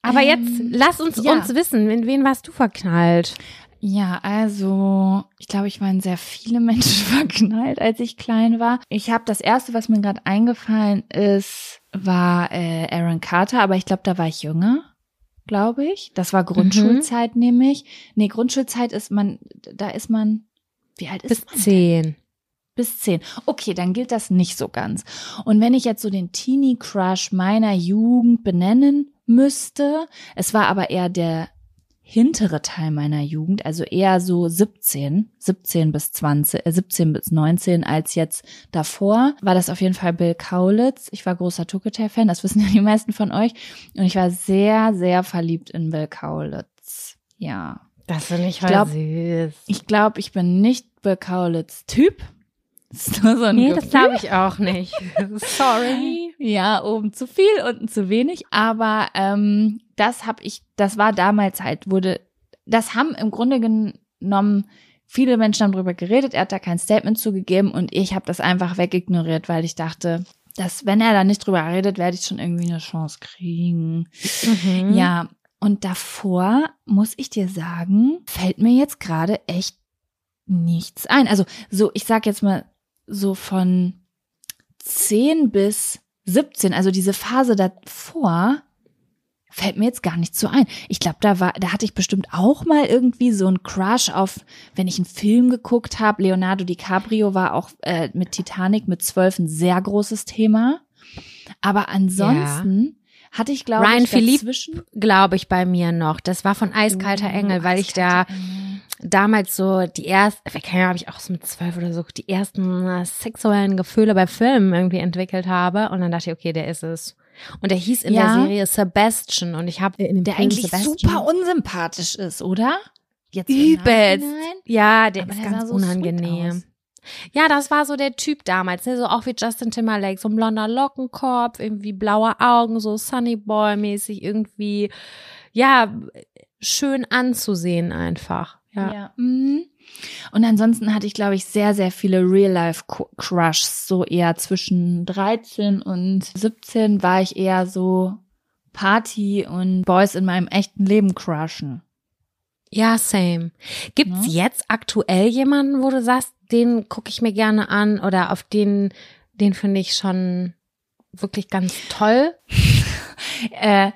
Aber Ähm, jetzt lass uns ja. uns wissen, in wen warst du verknallt? Ja, also ich glaube, ich war in sehr viele Menschen verknallt, als ich klein war. Ich habe das erste, was mir gerade eingefallen ist, war äh, Aaron Carter, aber ich glaube, da war ich jünger, glaube ich. Das war Grundschulzeit, nämlich. Nee, Grundschulzeit ist man, da ist man, wie alt ist Bis man? zehn. Bis zehn. Okay, dann gilt das nicht so ganz. Und wenn ich jetzt so den Teenie-Crush meiner Jugend benennen müsste, es war aber eher der hintere Teil meiner Jugend, also eher so siebzehn, siebzehn bis zwanzig, äh, siebzehn bis neunzehn als jetzt davor, war das auf jeden Fall Bill Kaulitz. Ich war großer Tokyo-Fan, das wissen ja die meisten von euch. Und ich war sehr, sehr verliebt in Bill Kaulitz. Ja. Das finde ich Ich glaub- voll süß. Ich glaube, ich bin nicht Bill Kaulitz Typ. Das ist nur so ein Nee, das Gefühl. glaube ich auch nicht. Sorry. Ja, oben zu viel, unten zu wenig. Aber ähm, das habe ich, das war damals halt, wurde, das haben im Grunde genommen viele Menschen haben darüber geredet. Er hat da kein Statement zugegeben und ich habe das einfach wegignoriert, weil ich dachte, dass wenn er da nicht drüber redet, werde ich schon irgendwie eine Chance kriegen. Mhm. Ja, und davor muss ich dir sagen, fällt mir jetzt gerade echt nichts ein. Also so, ich sag jetzt mal so von zehn bis siebzehn, also diese Phase davor, fällt mir jetzt gar nicht so ein. Ich glaube, da war, da hatte ich bestimmt auch mal irgendwie so einen Crush auf, wenn ich einen Film geguckt habe. Leonardo DiCaprio war auch äh, mit Titanic mit zwölf ein sehr großes Thema. Aber ansonsten hatte ich, glaube Ryan ich, Philippe, dazwischen glaube ich, bei mir noch. Das war von Eiskalter Oh, Engel, weil ich da Eiskalter Engel. damals so die ersten, habe ich auch so mit zwölf oder so, die ersten äh, sexuellen Gefühle bei Filmen irgendwie entwickelt habe. Und dann dachte ich, okay, der ist es. Und der hieß in Ja. der Serie Sebastian und ich habe in dem Der Film eigentlich Sebastian, super unsympathisch ist, oder? Jetzt im übelst. Nachhinein? Ja, der Aber ist der ganz sah so sweet unangenehm. aus. Ja, das war so der Typ damals, ne? So auch wie Justin Timberlake, so ein blonder Lockenkopf, irgendwie blaue Augen, so Sunny Boy mäßig irgendwie, ja, schön anzusehen einfach. Ja. Ja. Mhm. Und ansonsten hatte ich, glaube ich, sehr, sehr viele Real-Life-Crushs. So eher zwischen dreizehn und siebzehn war ich eher so Party und Boys in meinem echten Leben crushen. Ja, same. Gibt's Ne? jetzt aktuell jemanden, wo du sagst, den gucke ich mir gerne an oder auf den, den finde ich schon wirklich ganz toll? Äh,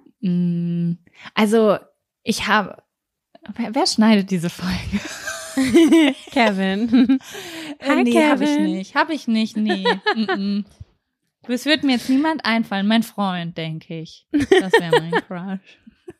mh, also, ich habe, wer, wer schneidet diese Folge? Kevin. Hi, nee, habe ich Kevin. nicht. Habe ich nicht, nee. Mm-mm. Es wird mir jetzt niemand einfallen. Mein Freund, denke ich. Das wäre mein Crush.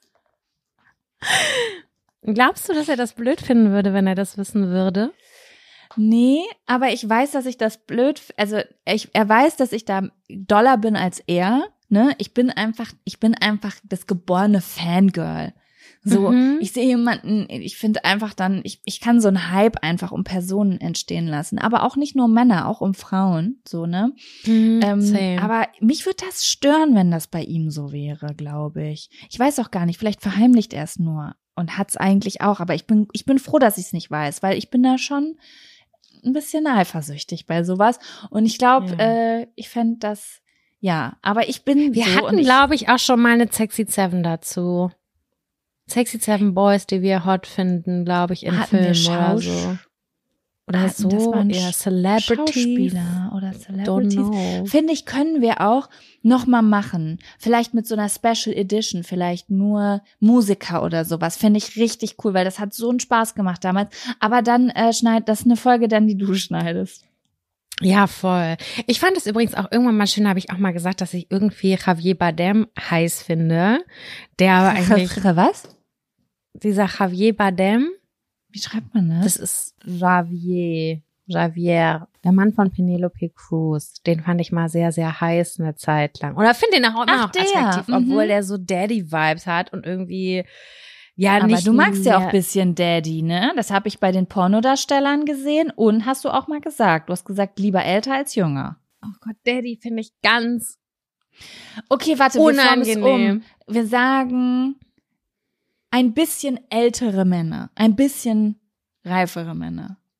Glaubst du, dass er das blöd finden würde, wenn er das wissen würde? Nee, aber ich weiß, dass ich das blöd, f- also ich, er weiß, dass ich da doller bin als er, ne? Ich bin einfach, ich bin einfach das geborene Fangirl. So, Mhm. ich sehe jemanden, ich finde einfach dann, ich, ich kann so einen Hype einfach um Personen entstehen lassen, aber auch nicht nur Männer, auch um Frauen, so, ne? Ähm, Same. aber mich würde das stören, wenn das bei ihm so wäre, glaube ich. Ich weiß auch gar nicht, vielleicht verheimlicht er es nur und hat's eigentlich auch, aber ich bin, ich bin froh, dass ich es nicht weiß, weil ich bin da schon ein bisschen eifersüchtig bei sowas. Und ich glaube, Ja. äh, ich fände das, ja, aber ich bin Wir so hatten, und ich, glaube ich, auch schon mal eine Sexy Seven dazu. Sexy Seven Boys, die wir hot finden, glaube ich, in Hatten wir Filmen oder Schausch- so. Oder hatten das so, waren ja, Sch- Celebrities. Schauspieler oder Don't Celebrities. know. Finde ich, können wir auch noch mal machen. Vielleicht mit so einer Special Edition, vielleicht nur Musiker oder sowas. Finde ich richtig cool, weil das hat so einen Spaß gemacht damals. Aber dann äh, schneid, das ist eine Folge dann, die du schneidest. Ja, voll. Ich fand es übrigens auch irgendwann mal schön, habe ich auch mal gesagt, dass ich irgendwie Javier Bardem heiß finde. Der aber eigentlich, Was? dieser Javier Bardem, Wie schreibt man das? das ist Javier, Javier, der Mann von Penelope Cruz. Den fand ich mal sehr, sehr heiß eine Zeit lang. Oder finde den auch immer Ach, noch der, attraktiv, mhm. obwohl der so Daddy-Vibes hat und irgendwie, ja, Aber nicht du magst ja auch ein mehr- bisschen Daddy, ne? Das habe ich bei den Pornodarstellern gesehen und hast du auch mal gesagt. Du hast gesagt, lieber älter als jünger. Oh Gott, Daddy finde ich ganz Okay, warte, wir formen es unangenehm. um. Wir sagen ein bisschen ältere Männer, ein bisschen reifere Männer.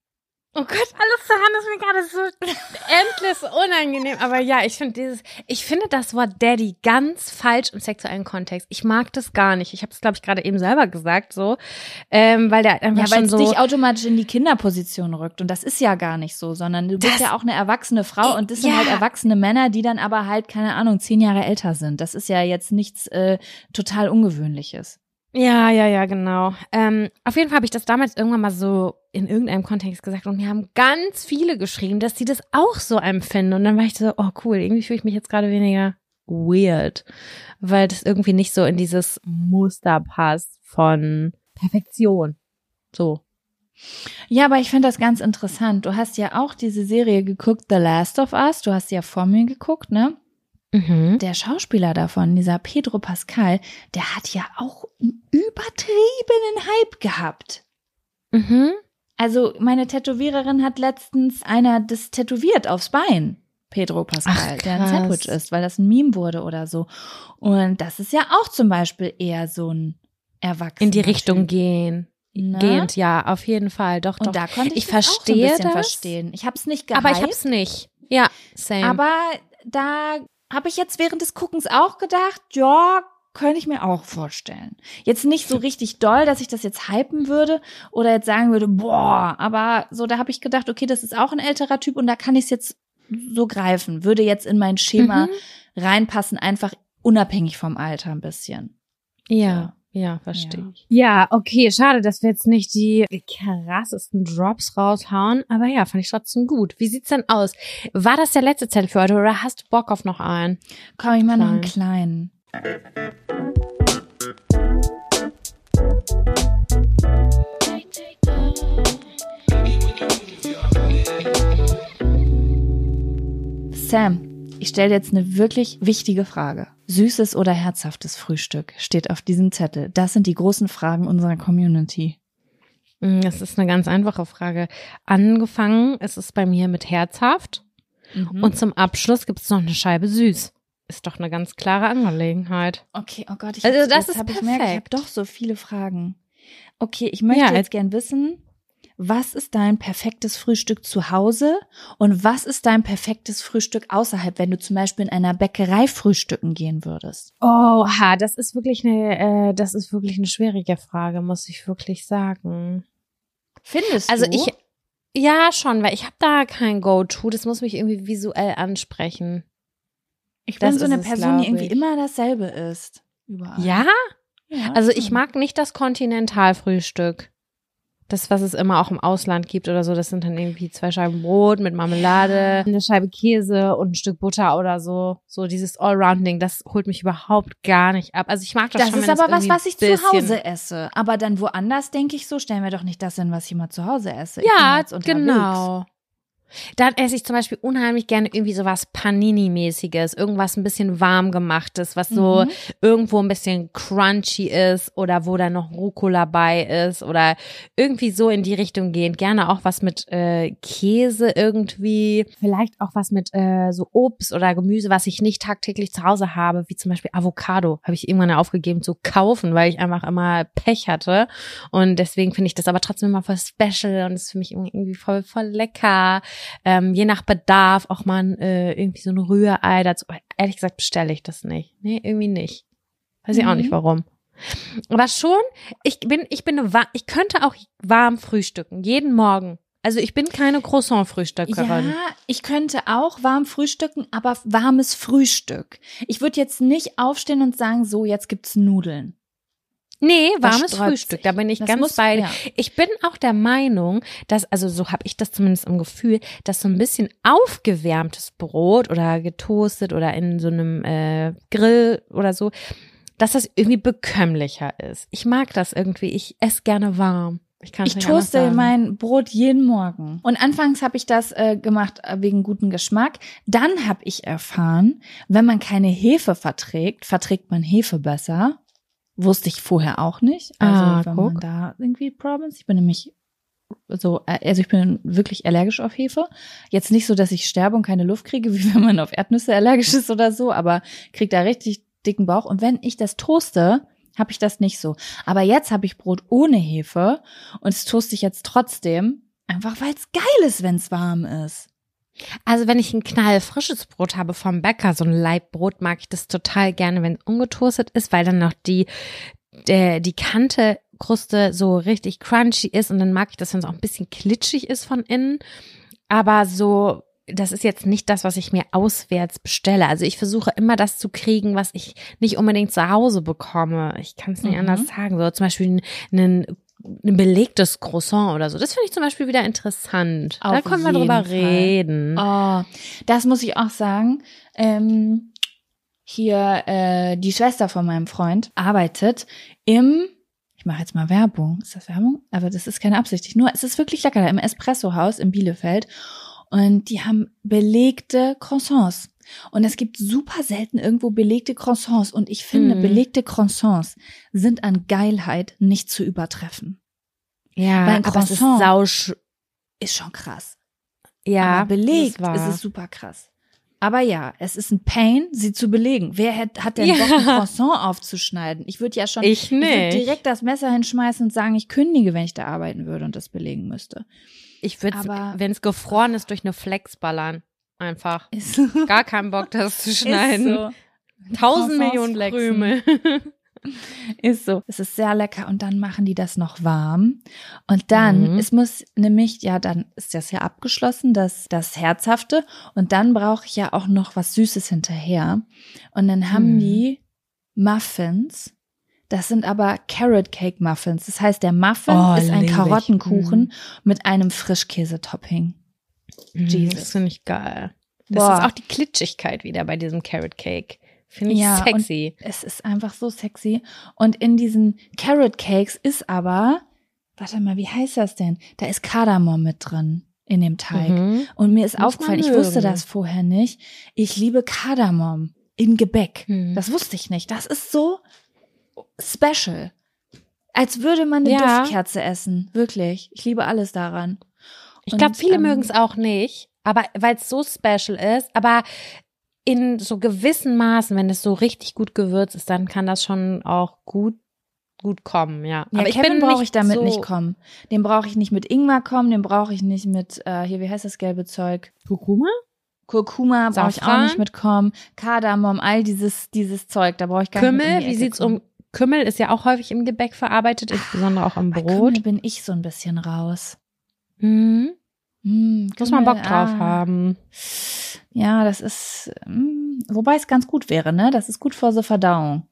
Oh Gott, alles daran ist mir gerade so endlos unangenehm. Aber ja, ich finde dieses, ich finde das Wort Daddy ganz falsch im sexuellen Kontext. Ich mag das gar nicht. Ich habe es, glaube ich, gerade eben selber gesagt, so, ähm, weil der einfach Ja, weil schon es so dich automatisch in die Kinderposition rückt. Und das ist ja gar nicht so, sondern du bist Das- ja auch eine erwachsene Frau und das sind Ja. halt erwachsene Männer, die dann aber halt, keine Ahnung, zehn Jahre älter sind. Das ist ja jetzt nichts äh, total Ungewöhnliches. Ja, ja, ja, genau. Ähm, auf jeden Fall habe ich das damals irgendwann mal so in irgendeinem Kontext gesagt und mir haben ganz viele geschrieben, dass sie das auch so empfinden. Und dann war ich so, oh cool, irgendwie fühle ich mich jetzt gerade weniger weird, weil das irgendwie nicht so in dieses Muster passt von Perfektion. So. Ja, aber ich finde das ganz interessant. Du hast ja auch diese Serie geguckt, The Last of Us. Du hast sie ja vor mir geguckt, ne? Mhm. Der Schauspieler davon, dieser Pedro Pascal, der hat ja auch einen übertriebenen Hype gehabt. Mhm. Also meine Tätowiererin hat letztens einer das tätowiert aufs Bein. Pedro Pascal, Ach, der ein krass. Sandwich ist, weil das ein Meme wurde oder so. Und das ist ja auch zum Beispiel eher so ein Erwachsener In die Richtung Typ, gehen. ne? Gehend, ja, auf jeden Fall. Doch, doch. Und da konnte ich, ich das auch so ein verstehe bisschen das, verstehen. Ich habe es nicht gehypt, aber ich hab's nicht. Ja, same. aber da habe ich jetzt während des Guckens auch gedacht, ja, könnte ich mir auch vorstellen. Jetzt nicht so richtig doll, dass ich das jetzt hypen würde oder jetzt sagen würde, boah, aber so, da habe ich gedacht, okay, das ist auch ein älterer Typ und da kann ich es jetzt so greifen, würde jetzt in mein Schema Mhm. reinpassen, einfach unabhängig vom Alter ein bisschen. Ja, ja, verstehe Ja. ich. Ja, okay, schade, dass wir jetzt nicht die krassesten Drops raushauen, aber ja, fand ich trotzdem gut. Wie sieht's denn aus? War das der letzte Zettel für heute oder hast du Bock auf noch einen? Komm, ich mal noch einen kleinen. Sam, ich stelle jetzt eine wirklich wichtige Frage. Süßes oder herzhaftes Frühstück steht auf diesem Zettel. Das sind die großen Fragen unserer Community. Das ist eine ganz einfache Frage. Angefangen ist es bei mir mit herzhaft Mhm. und zum Abschluss gibt's noch eine Scheibe süß. Ist doch eine ganz klare Angelegenheit. Okay, oh Gott, ich Also hab's- das jetzt ist hab ich merkt, ich habe perfekt. doch so viele Fragen. Okay, ich möchte Ja, jetzt gern wissen, was ist dein perfektes Frühstück zu Hause und was ist dein perfektes Frühstück außerhalb, wenn du zum Beispiel in einer Bäckerei frühstücken gehen würdest? Oha, das ist wirklich eine, äh, das ist wirklich eine schwierige Frage, muss ich wirklich sagen. Findest Also du? ich, ja schon, weil ich habe da kein Go-To, das muss mich irgendwie visuell ansprechen. ich bin das so eine ist es, Person, die glaub irgendwie ich. immer dasselbe ist. Überall. Ja? Ja, Also ich schon. mag nicht das Kontinentalfrühstück. Das, was es immer auch im Ausland gibt oder so, das sind dann irgendwie zwei Scheiben Brot mit Marmelade, eine Scheibe Käse und ein Stück Butter oder so. So dieses Allround-Ding, das holt mich überhaupt gar nicht ab. Also ich mag das, Das schon, ist wenn aber was, irgendwie was ich zu bisschen- Hause esse. Aber dann woanders denke ich so, stellen wir doch nicht das hin, was ich immer zu Hause esse. Ich bin Ja, jetzt unterwegs. genau. Dann esse ich zum Beispiel unheimlich gerne irgendwie sowas Panini-mäßiges, irgendwas ein bisschen warm gemachtes, was so Mhm. irgendwo ein bisschen crunchy ist oder wo dann noch Rucola bei ist oder irgendwie so in die Richtung gehen. Gerne auch was mit äh, Käse irgendwie, vielleicht auch was mit äh, so Obst oder Gemüse, was ich nicht tagtäglich zu Hause habe, wie zum Beispiel Avocado. Habe ich irgendwann aufgegeben zu kaufen, weil ich einfach immer Pech hatte und deswegen finde ich das aber trotzdem immer voll special und ist für mich irgendwie voll, voll lecker. Ähm, je nach Bedarf auch mal äh, irgendwie so ein Rührei dazu. Aber ehrlich gesagt bestelle ich das nicht. Nee, irgendwie nicht. Weiß ich auch Mhm. nicht warum. Aber schon, ich bin, ich bin eine, wa- ich könnte auch warm frühstücken, jeden Morgen. Also ich bin keine Croissant-Frühstückerin. Ja, ich könnte auch warm frühstücken, aber warmes Frühstück. Ich würde jetzt nicht aufstehen und sagen, so, jetzt gibt's Nudeln. Nee, Das warmes sträubt Frühstück, sich. da bin ich Das ganz muss- bei dir. ja. Ich bin auch der Meinung, dass, also so habe ich das zumindest im Gefühl, dass so ein bisschen aufgewärmtes Brot oder getoastet oder in so einem äh, Grill oder so, dass das irgendwie bekömmlicher ist. Ich mag das irgendwie, ich esse gerne warm. Ich, kann Ich toaste mein Brot jeden Morgen. Und anfangs habe ich das äh, gemacht äh, wegen gutem Geschmack. Dann habe ich erfahren, wenn man keine Hefe verträgt, verträgt man Hefe besser. Wusste ich vorher auch nicht. Also Ah, wenn guck. man da irgendwie Problems, ich bin nämlich so, äh, also ich bin wirklich allergisch auf Hefe. Jetzt nicht so, dass ich sterbe und keine Luft kriege, wie wenn man auf Erdnüsse allergisch ist oder so, aber krieg da richtig dicken Bauch. Und wenn ich das toaste, habe ich das nicht so. Aber jetzt habe ich Brot ohne Hefe und es toaste ich jetzt trotzdem. Einfach weil es geil ist, wenn es warm ist. Also wenn ich ein knallfrisches Brot habe vom Bäcker, so ein Laibbrot, mag ich das total gerne, wenn es ungetoastet ist, weil dann noch die, der, die Kante, Kruste so richtig crunchy ist und dann mag ich das, wenn es auch ein bisschen klitschig ist von innen. Aber so, das ist jetzt nicht das, was ich mir auswärts bestelle. Also ich versuche immer das zu kriegen, was ich nicht unbedingt zu Hause bekomme. Ich kann es nicht Mhm. anders sagen. So zum Beispiel ein, ein ein belegtes Croissant oder so. Das finde ich zum Beispiel wieder interessant. Auf Da können wir jeden drüber Fall. reden. Oh, das muss ich auch sagen. Ähm, hier äh, die Schwester von meinem Freund arbeitet im, ich mache jetzt mal Werbung. Ist das Werbung? Aber das ist keine Absicht. Nur, es ist wirklich lecker da im Espresso-Haus in Bielefeld. Und die haben belegte Croissants. Und es gibt super selten irgendwo belegte Croissants. Und ich finde, Mhm. belegte Croissants sind an Geilheit nicht zu übertreffen. Ja, Weil ein aber es ist Croissant- sausch. Ist schon krass. Ja, Aber belegt das ist wahr. es super krass. Aber ja, es ist ein Pain, sie zu belegen. Wer hat, hat denn Ja. Bock, ein Croissant aufzuschneiden? Ich würde ja schon, Ich ich würde nicht. direkt das Messer hinschmeißen und sagen, ich kündige, wenn ich da arbeiten würde und das belegen müsste. Ich würde, Aber- wenn es gefroren ist, durch eine Flex ballern. Einfach. Ist so. Gar keinen Bock, das zu schneiden. Ist so. Tausend Croissants Millionen flexen. Krümel. Ist so. Es ist sehr lecker und dann machen die das noch warm. Und dann, Mhm. es muss nämlich, ja, dann ist das ja abgeschlossen, das, das Herzhafte. Und dann brauche ich ja auch noch was Süßes hinterher. Und dann haben Mhm. die Muffins. Das sind aber Carrot Cake Muffins. Das heißt, der Muffin Oh, ist ein lieb ich. Karottenkuchen mit einem Frischkäse-Topping. Jesus. Das finde ich geil. Das Boah. ist auch die Klitschigkeit wieder bei diesem Carrot Cake. Finde ich Ja, sexy. Es ist einfach so sexy. Und in diesen Carrot Cakes ist aber, warte mal, wie heißt das denn? Da ist Kardamom mit drin in dem Teig. Mhm. Und mir ist Muss aufgefallen, man ich wusste mögen. das vorher nicht, ich liebe Kardamom in Gebäck. Mhm. Das wusste ich nicht. Das ist so special. Als würde man eine Ja. Duftkerze essen. Wirklich. Ich liebe alles daran. Ich glaube, Und, viele ähm, mögen es auch nicht, aber weil es so special ist, aber in so gewissen Maßen, wenn es so richtig gut gewürzt ist, dann kann das schon auch gut gut kommen, ja. Ja, aber ich Kevin bin brauche nicht ich damit so nicht kommen. Den brauche ich nicht mit Ingwer kommen, den brauche ich nicht mit, äh, hier, wie heißt das gelbe Zeug? Kurkuma? Kurkuma brauche ich auch Safran? nicht mitkommen. Kardamom, all dieses, dieses Zeug, da brauche ich gar nicht mit um Kümmel, die wie Ecke sieht's kommen. um Kümmel ist ja auch häufig im Gebäck verarbeitet, insbesondere auch am Bei Brot. Kümmel bin ich so ein bisschen raus. Mhm. Hm, Muss man Kümmel, Bock drauf ah. haben. Ja, das ist, hm, wobei es ganz gut wäre, ne? Das ist gut vor so Verdauung.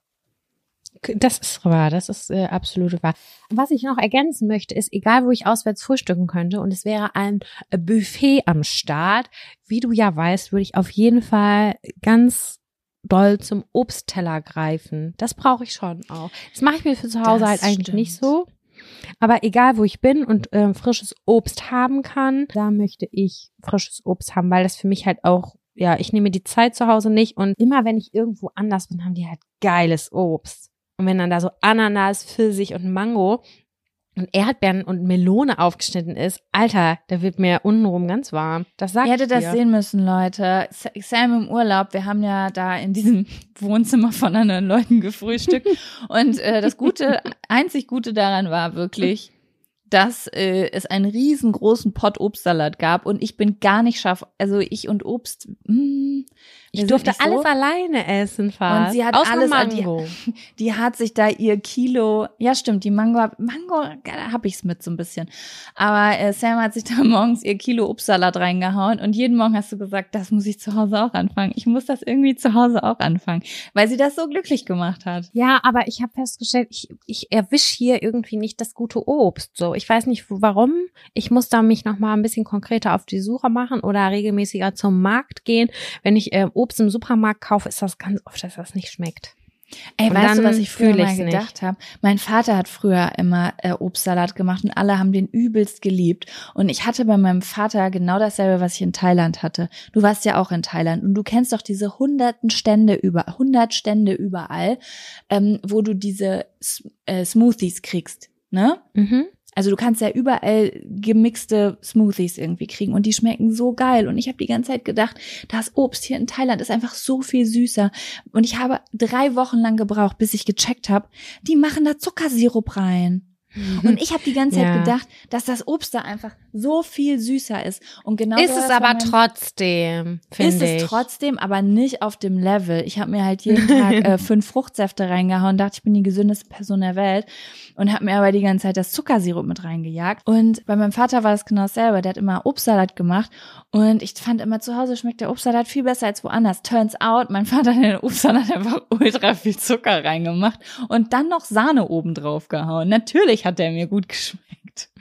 Das ist wahr, das ist äh, absolut wahr. Was ich noch ergänzen möchte, ist, egal wo ich auswärts frühstücken könnte und es wäre ein Buffet am Start, wie du ja weißt, würde ich auf jeden Fall ganz doll zum Obstteller greifen. Das brauche ich schon auch. Das mache ich mir für zu Hause Das halt eigentlich stimmt. nicht so. Aber egal, wo ich bin und ähm, frisches Obst haben kann, da möchte ich frisches Obst haben, weil das für mich halt auch, ja, ich nehme die Zeit zu Hause nicht und immer wenn ich irgendwo anders bin, haben die halt geiles Obst. Und wenn dann da so Ananas, Pfirsich und Mango und Erdbeeren und Melone aufgeschnitten ist, Alter, da wird mir untenrum ganz warm. Das sag Ihr ich hättet das dir. sehen müssen, Leute. Sa- Sam im Urlaub, wir haben ja da in diesem Wohnzimmer von anderen Leuten gefrühstückt. Und äh, das Gute, einzig Gute daran war wirklich, dass äh, es einen riesengroßen Pott Obstsalat gab und ich bin gar nicht scharf. Also ich und Obst, mh, Ich wir sind durfte nicht so. alles alleine essen fast. Und sie hat Außer alles- Mango. Die hat sich da ihr Kilo, ja stimmt, die Mango, Mango, da hab ich's mit so ein bisschen. Aber äh, Sam hat sich da morgens ihr Kilo Obstsalat reingehauen und jeden Morgen hast du gesagt, das muss ich zu Hause auch anfangen. Ich muss das irgendwie zu Hause auch anfangen, weil sie das so glücklich gemacht hat. Ja, aber ich habe festgestellt, ich, ich erwische hier irgendwie nicht das gute Obst. So, ich weiß nicht warum. Ich muss da mich noch mal ein bisschen konkreter auf die Suche machen oder regelmäßiger zum Markt gehen. Wenn ich äh, Obst im Supermarkt kaufe, ist das ganz oft, dass das nicht schmeckt. Ey, Und weißt du, dann was ich früher fühl mal ich's nicht. gedacht habe? Mein Vater hat früher immer äh, Obstsalat gemacht und alle haben den übelst geliebt. Und ich hatte bei meinem Vater genau dasselbe, was ich in Thailand hatte. Du warst ja auch in Thailand und du kennst doch diese hunderten Stände über, hundert Stände überall, ähm, wo du diese S- äh, Smoothies kriegst, ne? Mhm. Also du kannst ja überall gemixte Smoothies irgendwie kriegen und die schmecken so geil. Und ich habe die ganze Zeit gedacht, das Obst hier in Thailand ist einfach so viel süßer. Und ich habe drei Wochen lang gebraucht, bis ich gecheckt habe, die machen da Zuckersirup rein. Und ich habe die ganze Zeit Ja. gedacht, dass das Obst da einfach so viel süßer ist. Und genau Ist so war es das aber bei meinem- trotzdem, finde Ist ich. es trotzdem, aber nicht auf dem Level. Ich habe mir halt jeden Tag äh, fünf Fruchtsäfte reingehauen, dachte, ich bin die gesündeste Person der Welt und habe mir aber die ganze Zeit das Zuckersirup mit reingejagt. Und bei meinem Vater war das genau dasselbe. Der hat immer Obstsalat gemacht und ich fand immer, zu Hause schmeckt der Obstsalat viel besser als woanders. Turns out, mein Vater hat in den Obstsalat einfach ultra viel Zucker reingemacht und dann noch Sahne oben drauf gehauen. Natürlich hat der mir gut geschmeckt.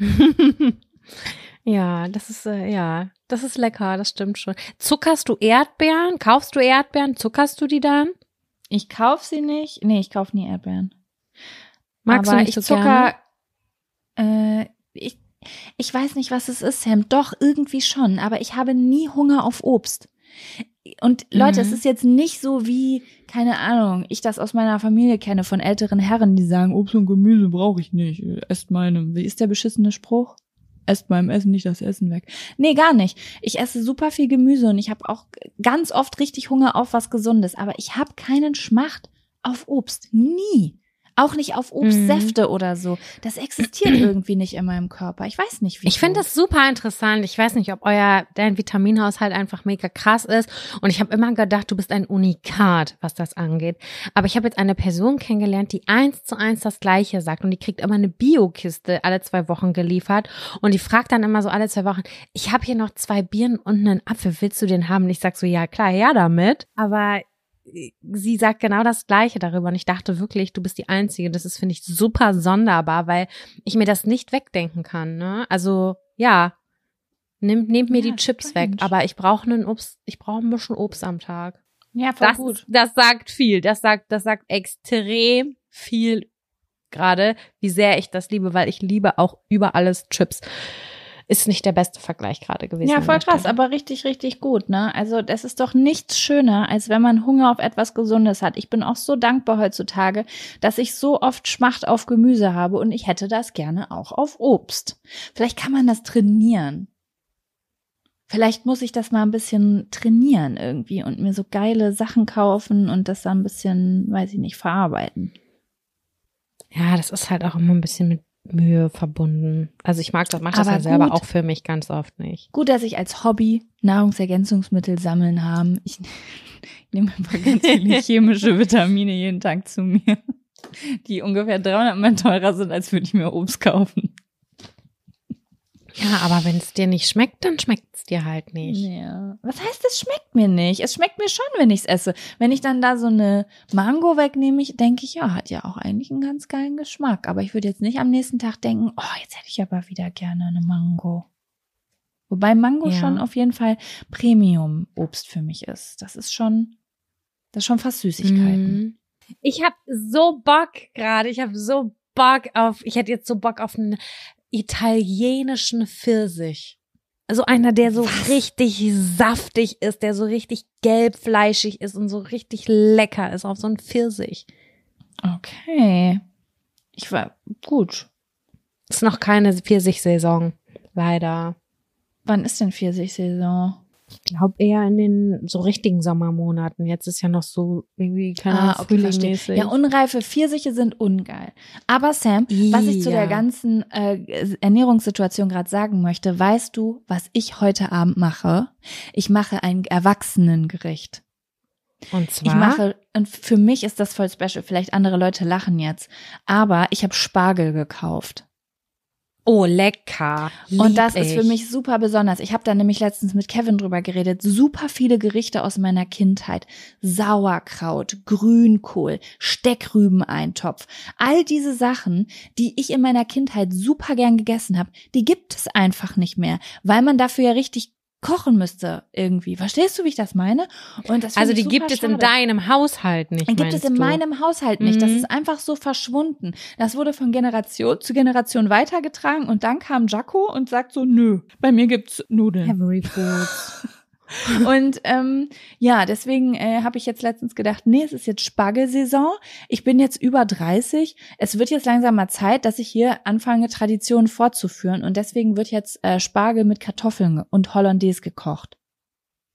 Ja, das ist, äh, ja, das ist lecker, das stimmt schon. Zuckerst du Erdbeeren? Kaufst du Erdbeeren? Zuckerst du die dann? Ich kauf sie nicht. Nee, ich kauf nie Erdbeeren. Magst aber du nicht ich so Zucker, äh, ich, ich weiß nicht, was es ist, Sam. Doch, irgendwie schon. Aber ich habe nie Hunger auf Obst. Und Leute, Mhm. es ist jetzt nicht so wie, keine Ahnung, ich das aus meiner Familie kenne von älteren Herren, die sagen, Obst und Gemüse brauche ich nicht. Esst meinem. Wie ist der beschissene Spruch? Esst beim Essen nicht das Essen weg. Nee, gar nicht. Ich esse super viel Gemüse und ich habe auch ganz oft richtig Hunger auf was Gesundes. Aber ich habe keinen Schmacht auf Obst. Nie. Auch nicht auf Obstsäfte oder so. Das existiert irgendwie nicht in meinem Körper. Ich weiß nicht, wie. Ich finde das super interessant. Ich weiß nicht, ob euer dein Vitaminhaushalt einfach mega krass ist. Und ich habe immer gedacht, du bist ein Unikat, was das angeht. Aber ich habe jetzt eine Person kennengelernt, die eins zu eins das Gleiche sagt. Und die kriegt immer eine Biokiste alle zwei Wochen geliefert. Und die fragt dann immer so alle zwei Wochen, ich habe hier noch zwei Birnen und einen Apfel, willst du den haben? Und ich sag so, ja klar, her damit. Aber sie sagt genau das Gleiche darüber und ich dachte wirklich, du bist die Einzige. Das ist, finde ich, super sonderbar, weil ich mir das nicht wegdenken kann, ne? Also, ja, nehmt, nehmt mir Ja, die Chips strange. weg, aber ich brauche einen Obst, ich brauche ein bisschen Obst am Tag. Ja, voll Das, gut. das sagt viel, das sagt, das sagt extrem viel gerade, wie sehr ich das liebe, weil ich liebe auch über alles Chips. Ist nicht der beste Vergleich gerade gewesen. Ja, an voll der krass, Stelle. aber richtig, richtig gut, ne? Also das ist doch nichts schöner, als wenn man Hunger auf etwas Gesundes hat. Ich bin auch so dankbar heutzutage, dass ich so oft Schmacht auf Gemüse habe und ich hätte das gerne auch auf Obst. Vielleicht kann man das trainieren. Vielleicht muss ich das mal ein bisschen trainieren irgendwie und mir so geile Sachen kaufen und das dann ein bisschen, weiß ich nicht, verarbeiten. Ja, das ist halt auch immer ein bisschen mit Mühe verbunden. Also ich mag das, mach das Aber ja selber gut. auch für mich ganz oft nicht. Gut, dass ich als Hobby Nahrungsergänzungsmittel sammeln habe. Ich, ich nehme einfach ganz viele chemische Vitamine jeden Tag zu mir, die ungefähr dreihundert Mal teurer sind, als würde ich mir Obst kaufen. Ja, aber wenn es dir nicht schmeckt, dann schmeckt es dir halt nicht. Ja. Was heißt, es schmeckt mir nicht? Es schmeckt mir schon, wenn ich es esse. Wenn ich dann da so eine Mango wegnehme, ich denke ich, ja, hat ja auch eigentlich einen ganz geilen Geschmack. Aber ich würde jetzt nicht am nächsten Tag denken, oh, jetzt hätte ich aber wieder gerne eine Mango. Wobei Mango Ja. schon auf jeden Fall Premium-Obst für mich ist. Das ist schon, das ist schon fast Süßigkeiten. Mhm. Ich habe so Bock gerade, ich habe so Bock auf, ich hätte jetzt so Bock auf einen italienischen Pfirsich. Also einer, der so Was? richtig saftig ist, der so richtig gelbfleischig ist und so richtig lecker ist, auf so einen Pfirsich. Okay. Ich war gut. Ist noch keine Pfirsichsaison, leider. Wann ist denn Pfirsichsaison? Ich glaube eher in den so richtigen Sommermonaten. Jetzt ist ja noch so irgendwie, keine Ahnung, frühlingmäßig. Ja, unreife Pfirsiche sind ungeil. Aber Sam, was ich zu Ja. der ganzen äh, Ernährungssituation gerade sagen möchte, weißt du, was ich heute Abend mache? Ich mache ein Erwachsenengericht. Und zwar? Ich mache, und für mich ist das voll special, vielleicht andere Leute lachen jetzt, aber ich habe Spargel gekauft. Oh, lecker. Und das Lieb ist für ich. mich super besonders. Ich habe da nämlich letztens mit Kevin drüber geredet. Super viele Gerichte aus meiner Kindheit. Sauerkraut, Grünkohl, Steckrübeneintopf. All diese Sachen, die ich in meiner Kindheit super gern gegessen habe, die gibt es einfach nicht mehr, weil man dafür ja richtig kochen müsste irgendwie. Verstehst du, wie ich das meine? Und das finde Also ich die super gibt es in schade. deinem Haushalt nicht, Die gibt es meinst in du? meinem Haushalt nicht. Das Mhm. ist einfach so verschwunden. Das wurde von Generation zu Generation weitergetragen und dann kam Jaco und sagt so, nö, bei mir gibt's Nudeln. Every Foods. Und ähm, ja, deswegen äh, habe ich jetzt letztens gedacht, nee, es ist jetzt Spargelsaison. Ich bin jetzt über dreißig. Es wird jetzt langsam mal Zeit, dass ich hier anfange, Traditionen fortzuführen. Und deswegen wird jetzt äh, Spargel mit Kartoffeln und Hollandaise gekocht.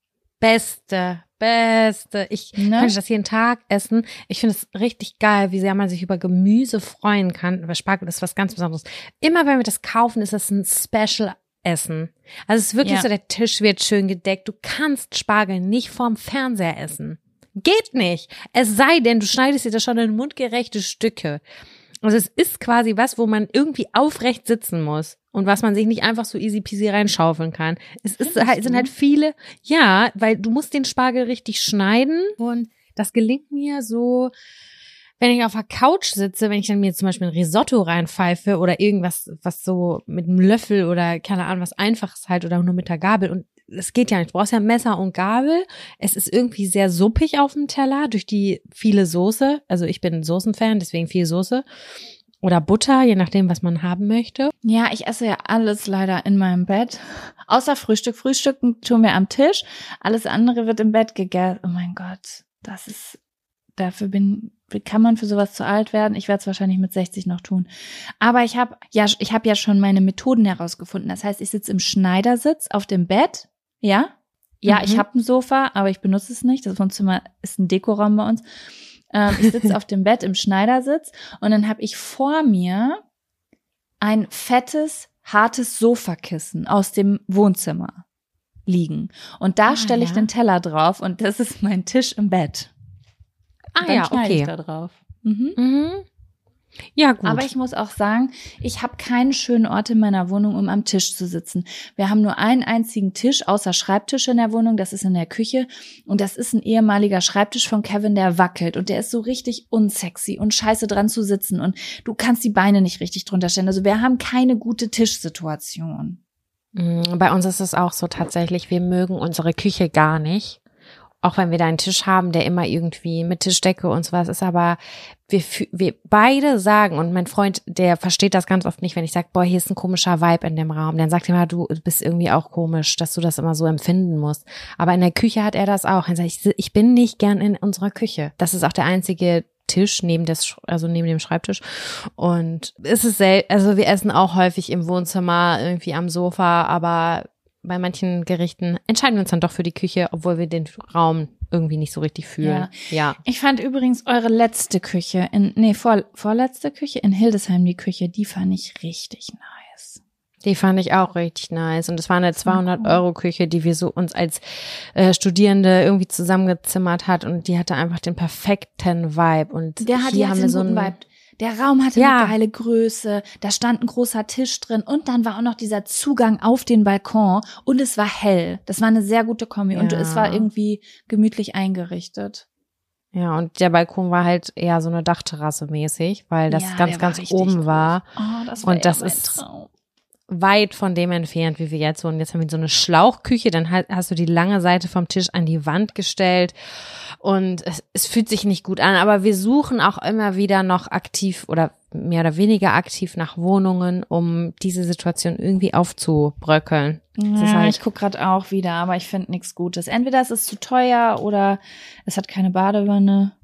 Beste, Beste. Ich Ne? könnte das jeden Tag essen. Ich finde es richtig geil, wie sehr man sich über Gemüse freuen kann. Über Spargel ist was ganz Besonderes. Immer wenn wir das kaufen, ist das ein Special Essen. Also es ist wirklich Ja. so, der Tisch wird schön gedeckt. Du kannst Spargel nicht vorm Fernseher essen. Geht nicht. Es sei denn, du schneidest dir das schon in mundgerechte Stücke. Also es ist quasi was, wo man irgendwie aufrecht sitzen muss und was man sich nicht einfach so easy peasy reinschaufeln kann. Es ist Findest halt, sind du? halt viele, ja, weil du musst den Spargel richtig schneiden und das gelingt mir so, wenn ich auf der Couch sitze, wenn ich dann mir zum Beispiel ein Risotto reinpfeife oder irgendwas, was so mit einem Löffel oder keine Ahnung, was Einfaches halt oder nur mit der Gabel und es geht ja nicht. Du brauchst ja Messer und Gabel. Es ist irgendwie sehr suppig auf dem Teller durch die viele Soße. Also ich bin ein Soßenfan, deswegen viel Soße. Oder Butter, je nachdem, was man haben möchte. Ja, ich esse ja alles leider in meinem Bett. Außer Frühstück. Frühstücken tun wir am Tisch. Alles andere wird im Bett gegessen. Oh mein Gott, das ist, dafür bin, kann man für sowas zu alt werden. Ich werde es wahrscheinlich mit sechzig noch tun. Aber ich habe ja, ich habe ja schon meine Methoden herausgefunden. Das heißt, ich sitze im Schneidersitz auf dem Bett. Ja, ja, Mhm. ich habe ein Sofa, aber ich benutze es nicht. Das Wohnzimmer ist ein Dekoraum bei uns. Ähm, ich sitze auf dem Bett im Schneidersitz und dann habe ich vor mir ein fettes, hartes Sofakissen aus dem Wohnzimmer liegen. Und da Ah, stelle ich ja. den Teller drauf und das ist mein Tisch im Bett. Ah Dann ja, schneide ich okay. da drauf. Mhm. Mhm. Ja, gut. Aber ich muss auch sagen, ich habe keinen schönen Ort in meiner Wohnung, um am Tisch zu sitzen. Wir haben nur einen einzigen Tisch, außer Schreibtisch in der Wohnung, das ist in der Küche. Und das ist ein ehemaliger Schreibtisch von Kevin, der wackelt. Und der ist so richtig unsexy und scheiße dran zu sitzen. Und du kannst die Beine nicht richtig drunter stellen. Also wir haben keine gute Tischsituation. Mm, Bei uns ist es auch so tatsächlich, wir mögen unsere Küche gar nicht. Auch wenn wir da einen Tisch haben, der immer irgendwie mit Tischdecke und sowas ist, aber wir, fü- wir beide sagen, und mein Freund, der versteht das ganz oft nicht, wenn ich sage, boah, hier ist ein komischer Vibe in dem Raum, dann sagt er immer, du bist irgendwie auch komisch, dass du das immer so empfinden musst. Aber in der Küche hat er das auch. Er sagt, ich, ich bin nicht gern in unserer Küche. Das ist auch der einzige Tisch neben des, also neben dem Schreibtisch. Und es ist sel- also wir essen auch häufig im Wohnzimmer, irgendwie am Sofa, aber bei manchen Gerichten entscheiden wir uns dann doch für die Küche, obwohl wir den Raum irgendwie nicht so richtig fühlen. Ja. Ich fand übrigens eure letzte Küche, in nee, vor, vorletzte Küche in Hildesheim, die Küche, die fand ich richtig nice. Die fand ich auch richtig nice. Und es war eine zweihundert-Euro-Küche, die wir so uns als äh, Studierende irgendwie zusammengezimmert hat. Und die hatte einfach den perfekten Vibe. Und Der hat hier jetzt haben wir einen so guten einen Vibe. Der Raum hatte Ja. eine geile Größe, da stand ein großer Tisch drin und dann war auch noch dieser Zugang auf den Balkon und es war hell. Das war eine sehr gute Kombi und Ja. es war irgendwie gemütlich eingerichtet. Ja, und der Balkon war halt eher so eine Dachterrasse mäßig, weil das Ja, ganz, der war ganz richtig oben groß. war. Oh, das Und eher das mein ist- Traum. Weit von dem entfernt, wie wir jetzt wohnen. Jetzt haben wir so eine Schlauchküche, dann ha- hast du die lange Seite vom Tisch an die Wand gestellt und es, es fühlt sich nicht gut an, aber wir suchen auch immer wieder noch aktiv oder mehr oder weniger aktiv nach Wohnungen, um diese Situation irgendwie aufzubröckeln. Das ist Ja, halt- ich guck gerade auch wieder, aber ich finde nichts Gutes. Entweder es ist zu teuer oder es hat keine Badewanne.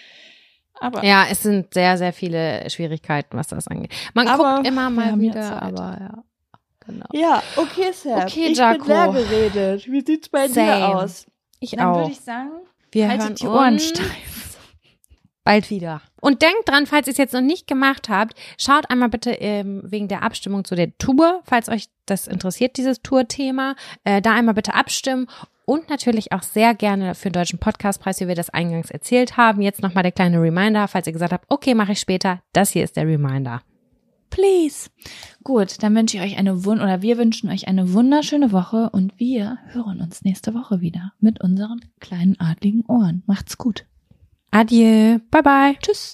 Aber Ja, es sind sehr, sehr viele Schwierigkeiten, was das angeht. Man Aber guckt immer wir mal haben ja wieder, Zeit. aber ja, genau. ja, okay, Sam. Okay, ich Jaco. bin leer geredet. Wie sieht's bei Same. dir aus? Ich Dann auch. würde ich sagen, Wir haltet hören die Ohren uns steif. bald wieder. Und denkt dran, falls ihr es jetzt noch nicht gemacht habt, schaut einmal bitte ähm, wegen der Abstimmung zu der Tour, falls euch das interessiert, dieses Tour-Thema, äh, da einmal bitte abstimmen und natürlich auch sehr gerne für den Deutschen Podcastpreis, wie wir das eingangs erzählt haben. Jetzt nochmal der kleine Reminder, falls ihr gesagt habt, okay, mache ich später, das hier ist der Reminder. Please. Gut, dann wünsche ich euch eine wun oder wir wünschen euch eine wunderschöne Woche und wir hören uns nächste Woche wieder mit unseren kleinen adligen Ohren. Macht's gut. Adieu, bye bye. Tschüss.